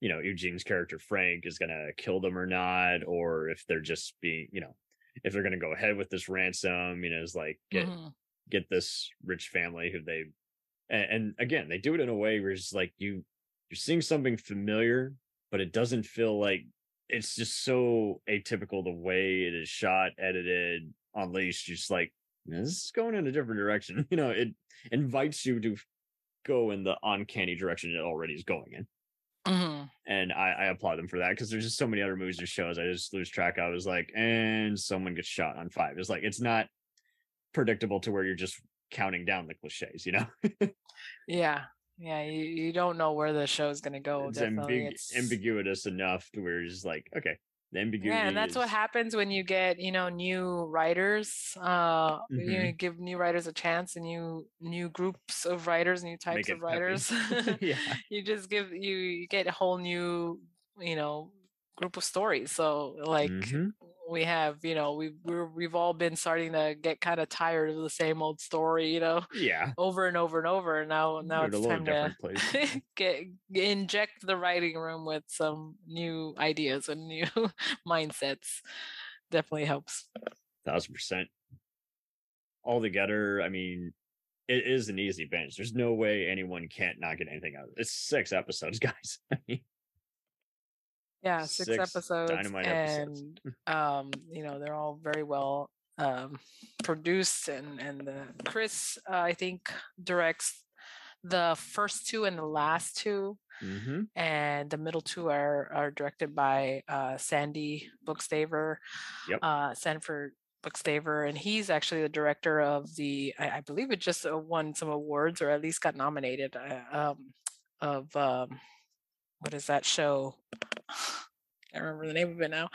S8: Eugene's character Frank is gonna kill them or not, or if they're just being, if they're gonna go ahead with this ransom, is like get this rich family who they, and again, they do it in a way where it's like you're seeing something familiar, but it doesn't feel like, it's just so atypical the way it is shot, edited, unleashed. Just like, this is going in a different direction. It invites you to go in the uncanny direction it already is going in. And I applaud them for that, because there's just so many other movies or shows I just lose track. I was like, and someone gets shot on 5. It's like, it's not predictable to where you're just counting down the cliches,
S9: Yeah. You don't know where the show is going to go.
S8: It's,
S9: it's
S8: ambiguous enough to where it's just like, okay, the ambiguity.
S9: Yeah, and that's what happens when you get, new writers. You give new writers a chance, and new groups of writers, new types of writers.
S8: Yeah.
S9: You get a whole new, group of stories. So like we have, we've all been starting to get kind of tired of the same old story,
S8: Yeah.
S9: over and over and over. And now it's time to inject the writing room with some new ideas and new mindsets. Definitely helps.
S8: 1000%. Altogether, I mean, it is an easy binge. There's no way anyone can't not get anything out of it. It's 6 episodes, guys.
S9: Yeah, 6 episodes,
S8: dynamite
S9: and they're all very well produced, and Chris I think directs the first 2 and the last 2, and the middle 2 are directed by Sandy Bookstaver. Sanford Bookstaver, and he's actually the director of I believe it just won some awards, or at least got nominated, of what is that show? I remember the name of it now.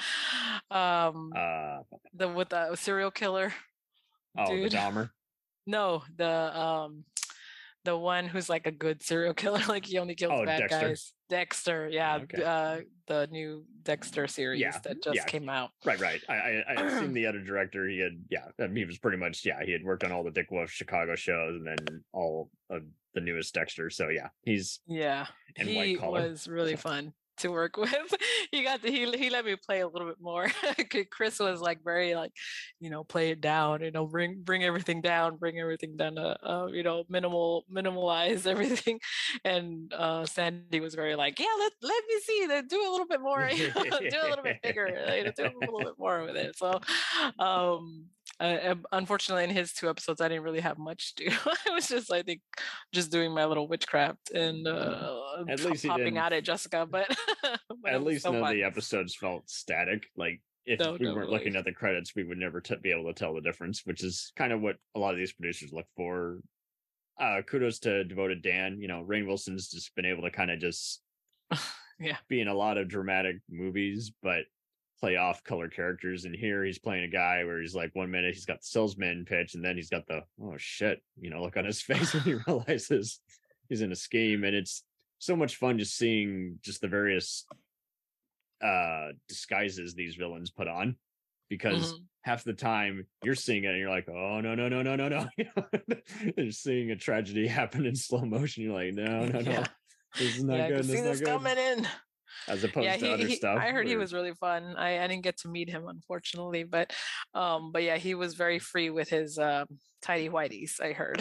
S9: With the serial killer.
S8: Dude. The Dahmer.
S9: No, the one who's like a good serial killer, like he only kills bad
S8: Dexter.
S9: guys. Dexter, yeah. Okay. The new Dexter series that just came out.
S8: Right. I've seen the other director. He was pretty much, he had worked on all the Dick Wolf Chicago shows, and then all of the newest Dexter. So he's
S9: he
S8: White Collar.
S9: Was really fun to work with. He let me play a little bit more. Chris was like very like, play it down, bring everything down to minimalize everything. And Sandy was very like, let me see that, do a little bit more, do a little bit bigger, do a little bit more with it. So unfortunately in his 2 episodes I didn't really have much to do. I was just, I think, just doing my little witchcraft and
S8: at least
S9: popping out at Jessica, but
S8: at least none of the episodes felt static. Like if we weren't looking at the credits, we would never be able to tell the difference, which is kind of what a lot of these producers look for. Kudos to Devoted Dan. Rainn Wilson's just been able to kind of just be in a lot of dramatic movies, but play off color characters. And here he's playing a guy where he's like, 1 minute he's got the salesman pitch, and then he's got the oh shit look on his face when he realizes he's in a scheme. And it's so much fun just seeing just the various disguises these villains put on, because half the time you're seeing it and you're like, oh no. You're seeing a tragedy happen in slow motion. You're like, no, this is not good.
S9: This is coming in.
S8: As opposed to other stuff.
S9: I heard he was really fun. I didn't get to meet him, unfortunately, but he was very free with his tidy whities, I heard.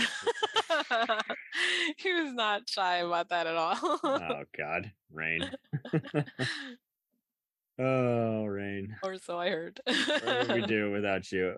S9: He was not shy about that at all.
S8: Oh God, Rainn. Oh, Rainn.
S9: Or so I heard.
S8: What would we do without you?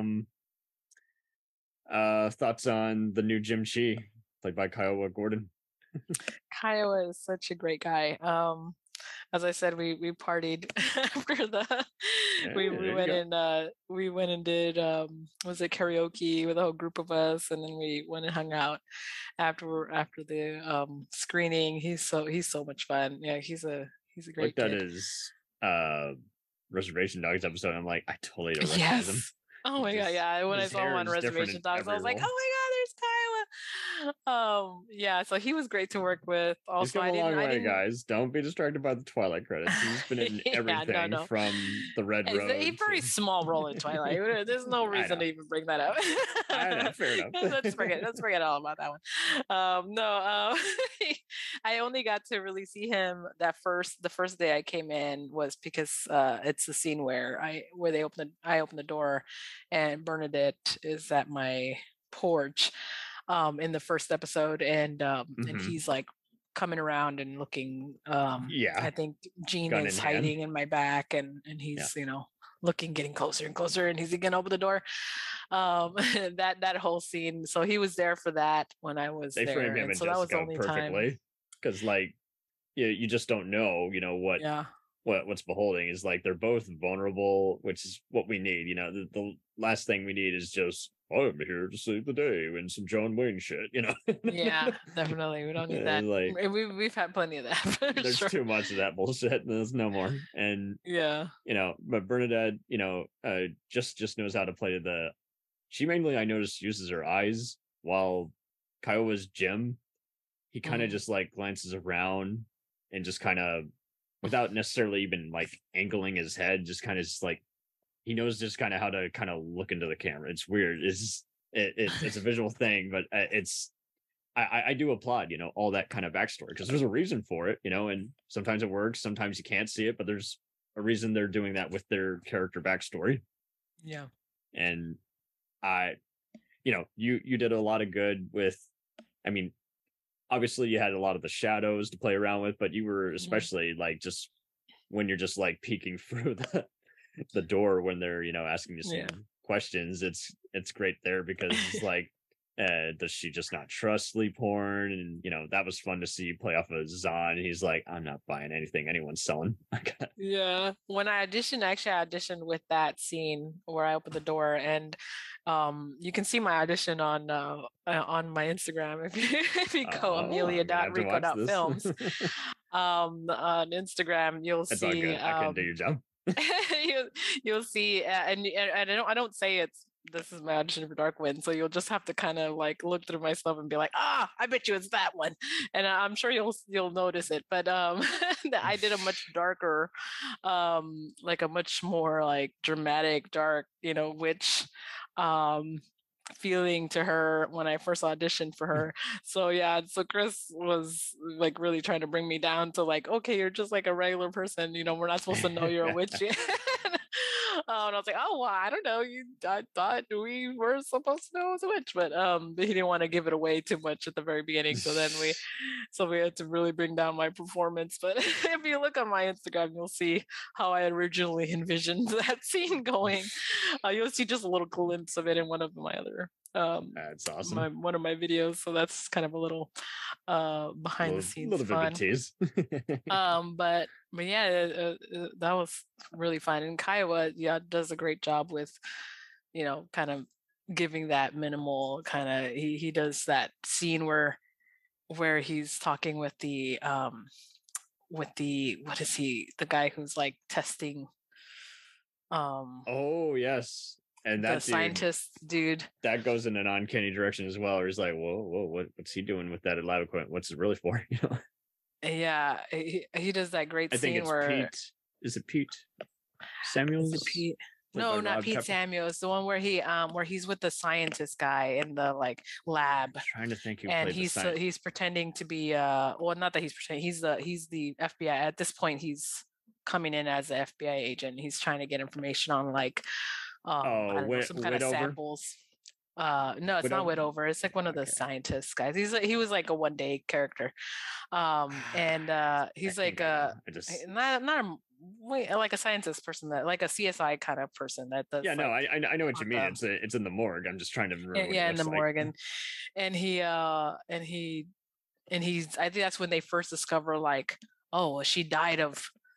S8: Thoughts on the new Jim Chi, played by Kiowa Gordon?
S9: Kiowa is such a great guy. As I said, we partied after the we went and did was it karaoke with a whole group of us, and then we went and hung out after the screening. He's so much fun. Yeah, he's a great kid.
S8: That is Reservation Dogs episode. I'm like, I totally don't recognize him.
S9: Oh my God, yeah. When I saw him on Reservation Dogs, I was like, oh my God, there's Kiowa. Yeah, so he was great to work with.
S8: He's
S9: Also,
S8: come a long way, guys. Don't be distracted by the Twilight credits. He's been in everything from the Red Road.
S9: A very small role in Twilight. There's no reason to even bring that up.
S8: I know, fair enough.
S9: Let's forget all about that one. I only got to really see him the first day I came in was because it's the scene where I open the door, and Bernadette is at my porch in the first episode, and he's like coming around and looking. I think Jean is hiding in my back, and he's getting closer and closer, and he's gonna open the door. That whole scene. So he was there for that when I was there. They framed him and so Jessica that was the only perfectly
S8: because you just don't know what's beholding is like they're both vulnerable, which is what we need. The last thing we need is just I'm here to save the day and some John Wayne shit.
S9: Yeah, definitely. We don't need that. We've had plenty of that.
S8: There's too much of that bullshit. There's no more. And but Bernadette, just knows how to play she mainly I noticed uses her eyes, while Kiowa's Jim, he kind of just like glances around and just kind of without necessarily even like angling his head, just kind of just like he knows just kind of how to kind of look into the camera. It's weird. It's a visual thing, but I do applaud, all that kind of backstory because there's a reason for it, and sometimes it works, sometimes you can't see it, but there's a reason they're doing that with their character backstory.
S9: Yeah.
S8: And you did a lot of good with, obviously you had a lot of the shadows to play around with, but you were especially like just when you're just like peeking through the door when they're asking you some questions, it's great there because it's like does she just not trust sleep porn? And that was fun to see you play off of Zahn. He's like, I'm not buying anything anyone's selling.
S9: Yeah, when I auditioned with that scene where I opened the door, and you can see my audition on my Instagram if you go amelia.rico.films on Instagram. You'll see
S8: all good. I can do your job.
S9: You'll see, and I don't say this is my audition for Darkwind, so you'll just have to kind of like look through my stuff and be like, I bet you it's that one, and I'm sure you'll notice it. But I did a much darker, like a much more like dramatic, dark, witch feeling to her when I first auditioned for her. So Chris was like really trying to bring me down to like, okay, you're just like a regular person, we're not supposed to know you're a witch. And I was like, oh, well, I don't know. I thought we were supposed to know I was a witch, but he didn't want to give it away too much at the very beginning. So then we had to really bring down my performance. But if you look on my Instagram, you'll see how I originally envisioned that scene going. You'll see just a little glimpse of it in one of my other
S8: that's awesome.
S9: One of my videos. So that's kind of a little behind the scenes
S8: little
S9: fun.
S8: Bit of a tease.
S9: But yeah, that was really fun. And Kiowa does a great job with kind of giving that minimal kind of he does that scene where he's talking with the what is he, the guy who's like testing
S8: oh yes. And that
S9: scientist dude
S8: that goes in an uncanny direction as well. Or he's like, whoa, what's he doing with that lab equipment? What's it really for?
S9: Yeah, he does that great scene
S8: think it's
S9: where
S8: Pete. Is it Pete Samuels?
S9: Is it Pete? No, not Pete Samuels. The one where he's with the scientist guy in the like lab.
S8: I'm trying to think who
S9: and
S8: played
S9: he's pretending to be well, not that he's pretending. He's the FBI at this point. He's coming in as an FBI agent. He's trying to get information on like some kind of samples. No, it's not Widover. It's like one of the scientists guys. He was like a one-day character, and he's like not like a scientist person, that like a CSI kind of person that does.
S8: Yeah, no, I know what you mean. It's in the morgue. I'm just trying to remember.
S9: Yeah, in the morgue, and he's. I think that's when they first discover like, oh, she died of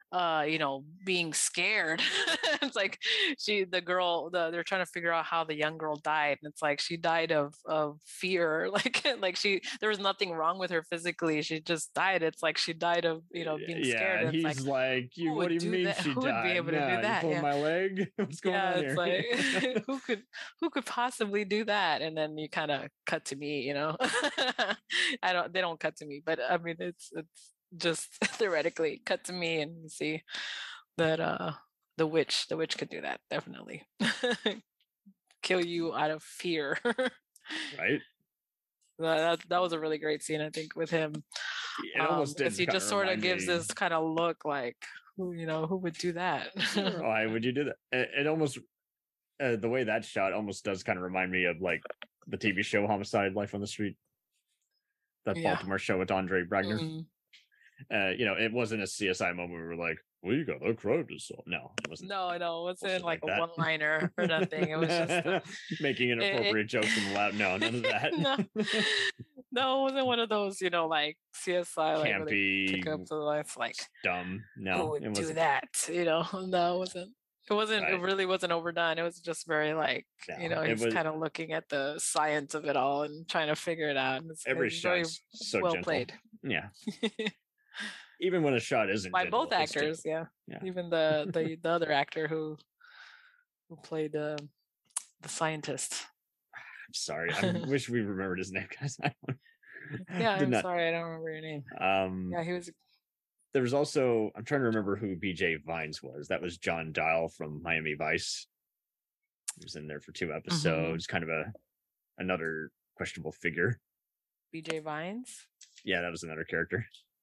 S9: being scared. It's like they're trying to figure out how the young girl died, and it's like she died of fear. Like there was nothing wrong with her physically, she just died. It's like she died of being scared.
S8: And
S9: and
S8: he's like,
S9: who
S8: what do
S9: would
S8: you
S9: do
S8: mean
S9: that?
S8: she
S9: Who would
S8: died?
S9: be able to do
S8: Nah,
S9: that?
S8: You pulled my leg? What's going on
S9: It's
S8: here?
S9: like who could possibly do that? And then you kind of cut to me. They don't cut to me, but I mean it's just theoretically cut to me, and you see that the witch could do that, definitely. Kill you out of fear.
S8: Right.
S9: That was a really great scene, I think, with him.
S8: It almost did
S9: because he
S8: kinda
S9: just sort of
S8: remind
S9: gives
S8: me-
S9: this kind of look like who would do that.
S8: Why would you do that? It almost the way that's shot almost does kind of remind me of like the TV show Homicide: Life on the Street, that
S9: Yeah.
S8: Baltimore show with Andre Bragner.
S9: Mhm.
S8: It wasn't a CSI moment where we were like, we got a crime to solve. No, it wasn't.
S9: No, it wasn't like a
S8: that.
S9: one-liner or nothing. It was just
S8: making inappropriate jokes and loud. No, none of that.
S9: no, it wasn't one of those, like CSI, like where they
S8: Campy,
S9: pick up the lights, like
S8: dumb.
S9: who
S8: No,
S9: would
S8: it
S9: do
S8: wasn't.
S9: that? No, it wasn't. It wasn't. It
S8: Right.
S9: really wasn't overdone. It was just very like,
S8: No, it
S9: he's
S8: was-
S9: kind of looking at the science of it all and trying to figure it out. And
S8: Every
S9: it's very
S8: shot's so
S9: well
S8: gentle.
S9: played.
S8: Yeah. Even when a shot isn't
S9: By
S8: gentle,
S9: both
S8: it's
S9: actors.
S8: gentle.
S9: Yeah. Even the other actor who played the scientist.
S8: I'm sorry. I wish we remembered his name, guys.
S9: Yeah,
S8: Did
S9: I'm
S8: not-
S9: sorry, I don't remember your name. Yeah, he was.
S8: There was also, I'm trying to remember who BJ Vines was. That was John Dial from Miami Vice. He was in there for 2 episodes. Kind of another questionable figure.
S9: BJ Vines.
S8: Yeah, that was another character.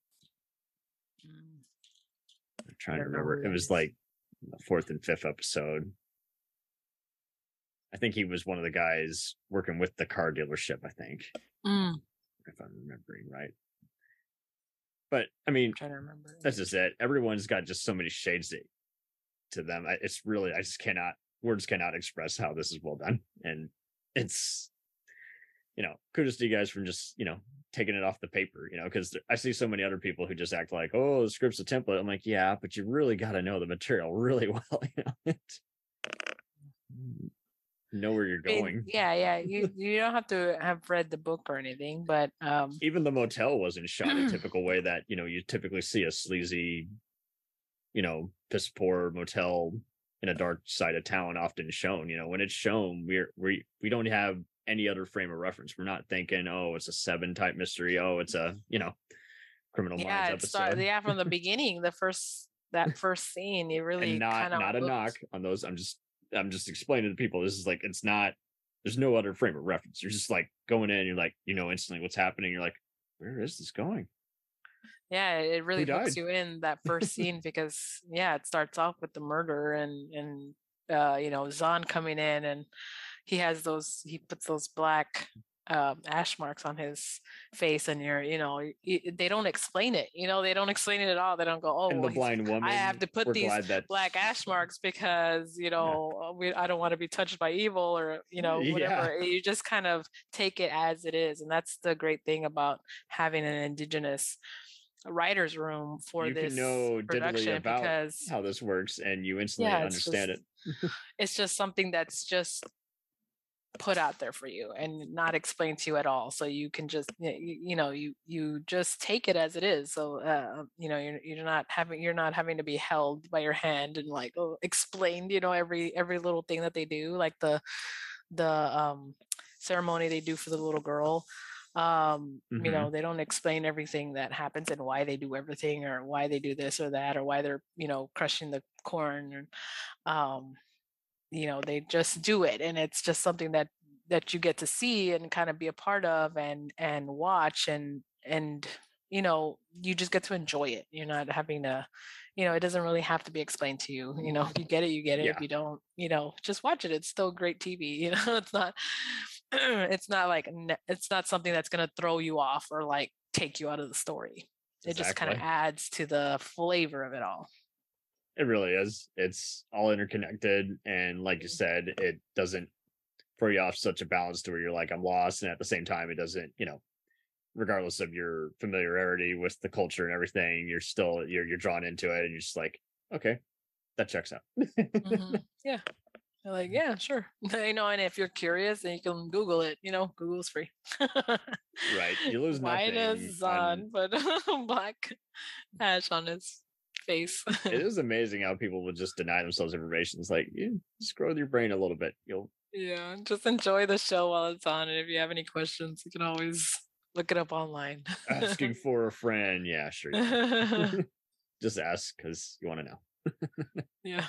S8: I'm trying to
S9: don't know
S8: remember.
S9: who
S8: It
S9: that
S8: was
S9: is.
S8: like the 4th and 5th episode. I think he was one of the guys working with the car dealership, I think.
S9: Mm.
S8: If I'm remembering right. But I mean,
S9: trying to remember.
S8: that's just it. Everyone's got just so many shades to them. It's really, I just words cannot express how this is well done. And it's, kudos to you guys for just, taking it off the paper, because I see so many other people who just act like, oh, the script's a template. I'm like, yeah, but you really got to know the material really well. Know where you're
S9: I mean,
S8: going.
S9: yeah. You don't have to have read the book or anything, but
S8: Even the motel wasn't shot a typical way that you typically see a sleazy, piss poor motel in a dark side of town often shown. When it's shown, we don't have any other frame of reference. We're not thinking, oh, it's a 7 type mystery. Oh, it's a Criminal Minds episode.
S9: from the beginning, that first scene, you really
S8: And not a knock on those. I'm just explaining to people. This is like, it's not. There's no other frame of reference. You're just like going in. You're like, instantly what's happening. You're like, where is this going?
S9: Yeah, it really
S8: Who
S9: hooks
S8: died?
S9: you in that first scene because it starts off with the murder and Zahn coming in, and he puts those black ash marks on his face, and they don't explain it. They don't explain it at all. They don't go, oh,
S8: And
S9: well,
S8: the blind woman.
S9: I have to put
S8: we're
S9: these
S8: glad that
S9: black ash marks because I don't want to be touched by evil, or whatever. You just kind of take it as it is, and that's the great thing about having an indigenous writer's room for
S8: you
S9: this
S8: can know diddly
S9: production,
S8: about
S9: because
S8: how this works, and you instantly
S9: Yeah, it's
S8: understand it.
S9: it's just something that's just put out there for you and not explained to you at all, so you can just you just take it as it is. So you're not having to be held by your hand and like explained every little thing that they do, like the ceremony they do for the little girl. They don't explain everything that happens and why they do everything, or why they do this or that, or why they're crushing the corn, and they just do it, and it's just something that you get to see and kind of be a part of and watch, and you just get to enjoy it. You're not having to, it doesn't really have to be explained to you. If you get it, you get it.
S8: Yeah.
S9: If you don't, just watch it. It's still great TV. It's not it's not something that's going to throw you off or like take you out of the story. It just kind of
S8: Exactly.
S9: adds to the flavor of it all.
S8: It really is. It's all interconnected, and like you said, it doesn't throw you off such a balance to where you're like, I'm lost, and at the same time, it doesn't, regardless of your familiarity with the culture and everything, you're drawn into it, and you're just like, okay, that checks out.
S9: Yeah. They're like, yeah, sure. And if you're curious, then you can Google it. Google's free.
S8: Right. You lose
S9: Why
S8: nothing.
S9: does Zahn put black ash on his face?
S8: It is amazing how people would just deny themselves information. It's like, you just grow your brain a little bit.
S9: Yeah, just enjoy the show while it's on. And if you have any questions, you can always look it up online.
S8: Asking for a friend. Yeah, sure. Just ask because you want to know.
S9: Yeah.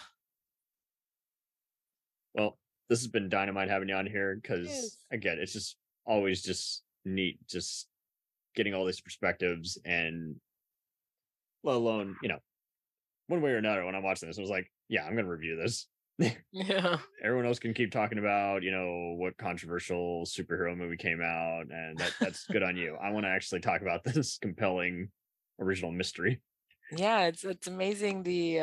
S8: Well, this has been dynamite having you on here because, again, it's just always just neat just getting all these perspectives, and let alone, one way or another, when I'm watching this, I was like, yeah, I'm going to review this.
S9: Yeah.
S8: Everyone else can keep talking about, what controversial superhero movie came out, and that's good on you. I want to actually talk about this compelling original mystery.
S9: Yeah, it's amazing the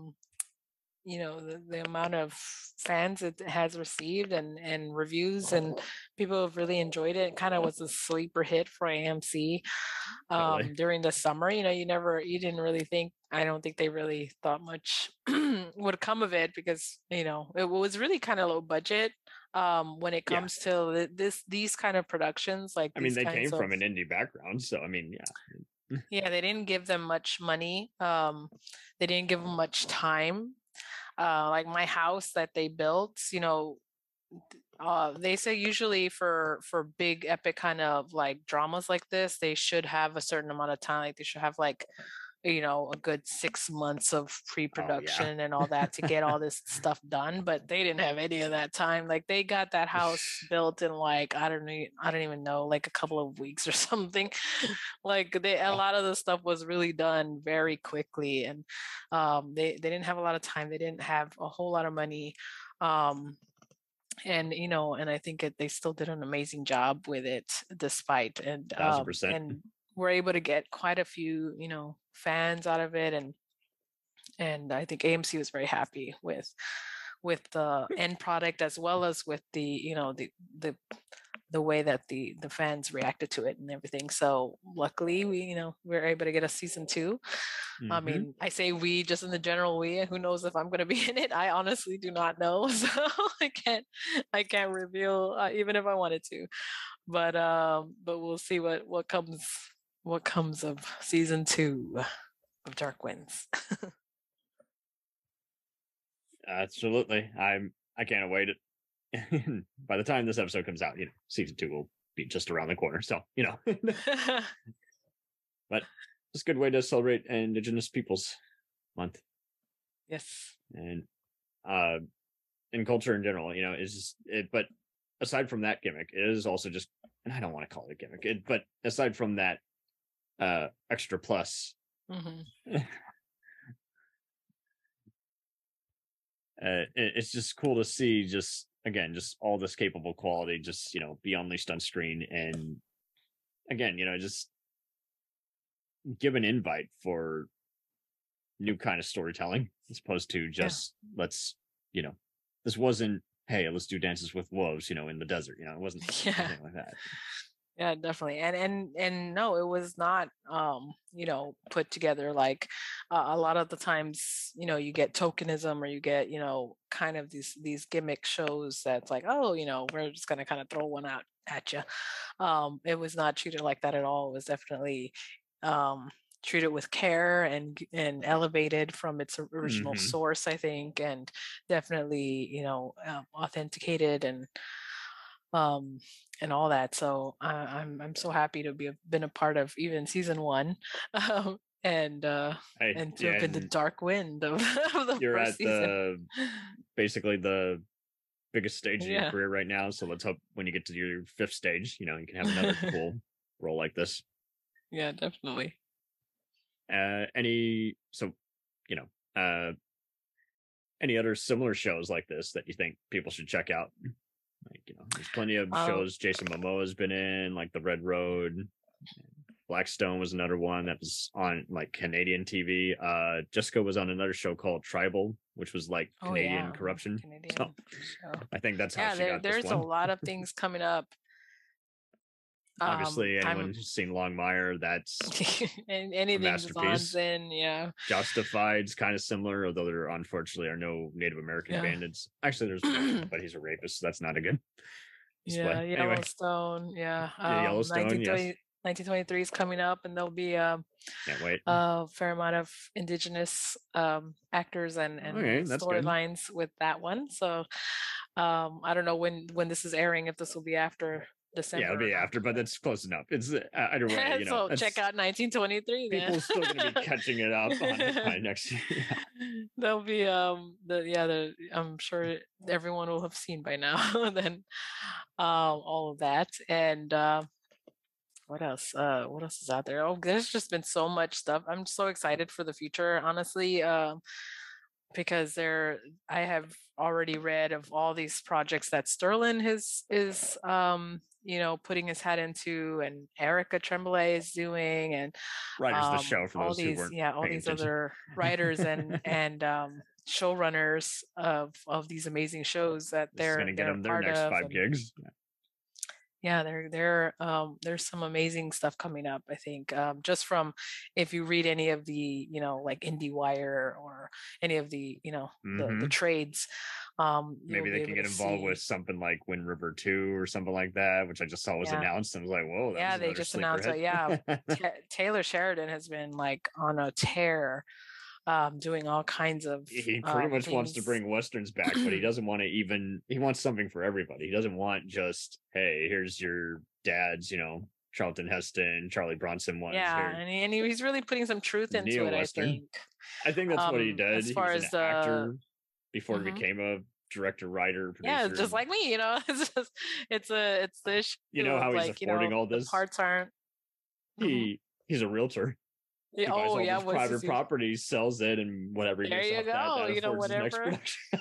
S9: the amount of fans it has received and reviews, and people have really enjoyed it. It kind of was a sleeper hit for AMC during the summer. You didn't really think, I don't think they really thought much would come of it, because it was really kind of low budget when it comes to these kind of productions. Like,
S8: they came from an indie background, so yeah.
S9: Yeah, they didn't give them much money. They didn't give them much time. Like my house that they built, they say usually for big epic kind of like dramas like this, they should have a certain amount of time. Like they should have like, a good 6 months of pre-production and all that to get all this stuff done. But they didn't have any of that time. Like they got that house built in like, I don't even know, like a couple of weeks or something. Like a lot of the stuff was really done very quickly, and they didn't have a lot of time. They didn't have a whole lot of money. And I think they still did an amazing job with it, despite, and
S8: 1000%.
S9: And we're able to get quite a few, fans out of it, and I think AMC was very happy with the end product, as well as with the the way that the fans reacted to it and everything. So luckily we were able to get a season 2. I mean, I say we just in the general we. Who knows if I'm going to be in it? I honestly do not know, so I can't reveal even if I wanted to. But we'll see what comes of season 2 of Dark Winds.
S8: Absolutely. I can't wait. By the time this episode comes out, season 2 will be just around the corner. So, but it's a good way to celebrate Indigenous Peoples Month.
S9: Yes.
S8: And in culture in general, it's just it. But aside from that gimmick, it is also just, and I don't want to call it a gimmick, but aside from that extra plus, it's just cool to see just all this capable quality just be unleashed on screen, and again just give an invite for new kind of storytelling, as opposed to just let's this wasn't, hey, let's do Dances with Wolves in the desert, it wasn't anything like that.
S9: Yeah, definitely. And no, it was not put together like a lot of the times, you get tokenism, or you get, kind of these gimmick shows that's like, oh, we're just gonna kind of throw one out at you. It was not treated like that at all. It was definitely treated with care and elevated from its original source, I think, and definitely, authenticated and all that. So I'm so happy to been a part of even season 1, and to have been the Dark Wind of the
S8: you're
S9: first
S8: at
S9: season.
S8: Basically the biggest stage of your career right now. So let's hope when you get to your 5th stage, you can have another cool role like this.
S9: Yeah, definitely.
S8: Any other similar shows like this that you think people should check out? Like, there's plenty of shows Jason Momoa's been in, like The Red Road. Blackstone was another one that was on like Canadian TV. Jessica was on another show called Tribal, which was like Canadian corruption. So I think that's how she got
S9: there's
S8: this one.
S9: a lot of things coming up.
S8: Obviously, anyone who's seen Longmire, that's
S9: and anything Zahn's in, yeah.
S8: Justified's kind of similar, although there unfortunately are no Native American bandits. Actually, there's one, but he's a rapist, so that's not a good display.
S9: Yeah, Yellowstone,
S8: anyway.
S9: yeah.
S8: Yellowstone,
S9: 1923 is coming up, and there'll be
S8: can't wait.
S9: A fair amount of indigenous actors and storylines with that one. So I don't know when this is airing, if this will be after December.
S8: Yeah, it'll be after, but that's close enough. It's either way, you know.
S9: So check out 1923. Then.
S8: People still going to be catching it up by next year.
S9: There'll be I'm sure everyone will have seen by now. Then all of that, and what else? What else is out there? Oh, there's just been so much stuff. I'm so excited for the future, honestly. Because I have already read of all these projects that Sterling is putting his hat into, and Erica Tremblay is doing, and
S8: writers the show for
S9: all
S8: those
S9: these
S8: who weren't
S9: all these other writers and showrunners of these amazing shows that they're
S8: going to get them their
S9: part
S8: next
S9: of,
S8: 5 gigs.
S9: Yeah, there's some amazing stuff coming up, I think. Just from, if you read any of the, like IndieWire or any of the, the trades.
S8: Maybe they can get involved with something like Wind River 2 or something like that, which I just saw was announced. And I was like, whoa,
S9: yeah, they just announced it. Yeah. Taylor Sheridan has been like on a tear. Doing all kinds of
S8: he pretty much wants to bring westerns back, but he doesn't want to he wants something for everybody. He doesn't want just, hey, here's your dad's, Charlton Heston, Charlie Bronson ones.
S9: Yeah, and he's really putting some truth into it,
S8: I think that's what he did.
S9: As far
S8: as an actor before he became a director, writer, producer.
S9: Yeah, just like me, it's the issue.
S8: You know how he's affording all this?
S9: The parts aren't.
S8: He's a realtor. He buys all these private properties, sells it, and whatever.
S9: There you go. Whatever.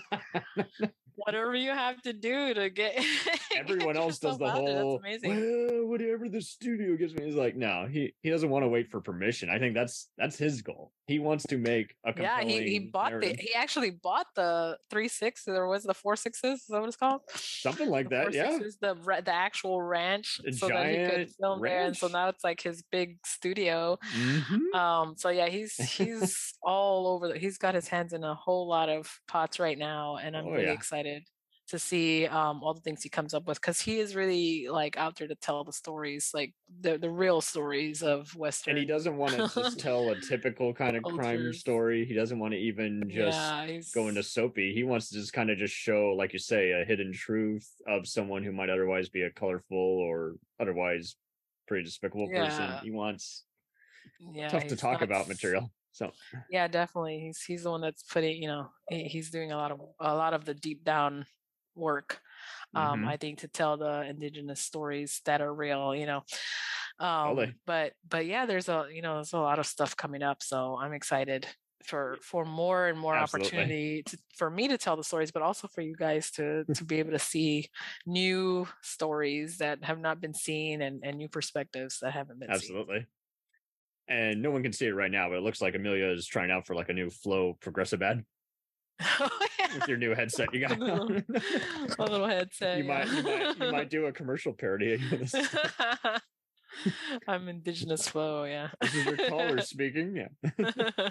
S9: Whatever you have to do to get.
S8: Everyone else does the whole. Well, whatever the studio gives me. He's like, no, he doesn't want to wait for permission. I think that's his goal. He wants to make a compelling
S9: he actually bought the 3.6, or was it the 4.6s? Is that what it's called?
S8: Something like that. Yeah.
S9: The actual ranch, so that he could film there, and so now it's like his big studio. So yeah, he's all over. He's got his hands in a whole lot of pots right now, and I'm really excited to see all the things he comes up with, because he is really like out there to tell the stories, like the real stories of Western.
S8: And he doesn't want to just tell a typical kind of crime story. He doesn't want to even just go into soapy. He wants to just kind of just show, like you say, a hidden truth of someone who might otherwise be a colorful or otherwise pretty despicable person. He wants tough to talk about material. So
S9: yeah, definitely. He's the one that's putting, he's doing a lot of the deep down work. I think, to tell the indigenous stories that are real, but yeah, there's a lot of stuff coming up. So I'm excited for more and more opportunity for me to tell the stories, but also for you guys to be able to see new stories that have not been seen, and new perspectives that haven't been
S8: seen. And no one can see it right now, but it looks like Amelia is trying out for like a new Flow progressive ad. With your new headset you got.
S9: A little headset.
S8: You might do a commercial parody of this.
S9: I'm Indigenous Flow, yeah.
S8: This is your caller speaking, yeah.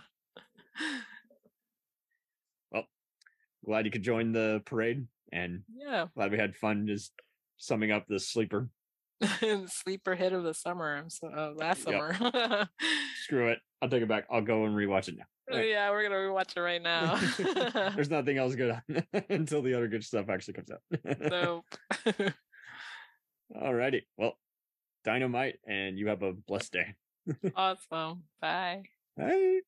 S8: Well, glad you could join the parade, and glad we had fun just summing up the sleeper.
S9: Sleeper hit of the summer. Last summer.
S8: Screw it. I'll take it back. I'll go and rewatch it now.
S9: Right. Yeah, we're gonna rewatch it right now.
S8: There's nothing else good on until the other good stuff actually comes out.
S9: Nope.
S8: Alrighty. Well, dynamite, and you have a blessed day.
S9: Awesome. Bye.
S8: Bye.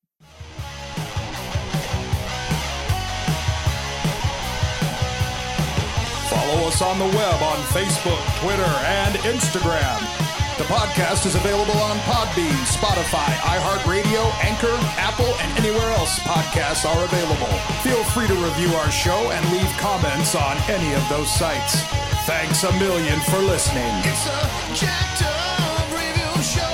S17: Follow us on the web on Facebook, Twitter, and Instagram. The podcast is available on Podbean, Spotify, iHeartRadio, Anchor, Apple, and anywhere else podcasts are available. Feel free to review our show and leave comments on any of those sites. Thanks a million for listening.
S7: It's a jacked up review show.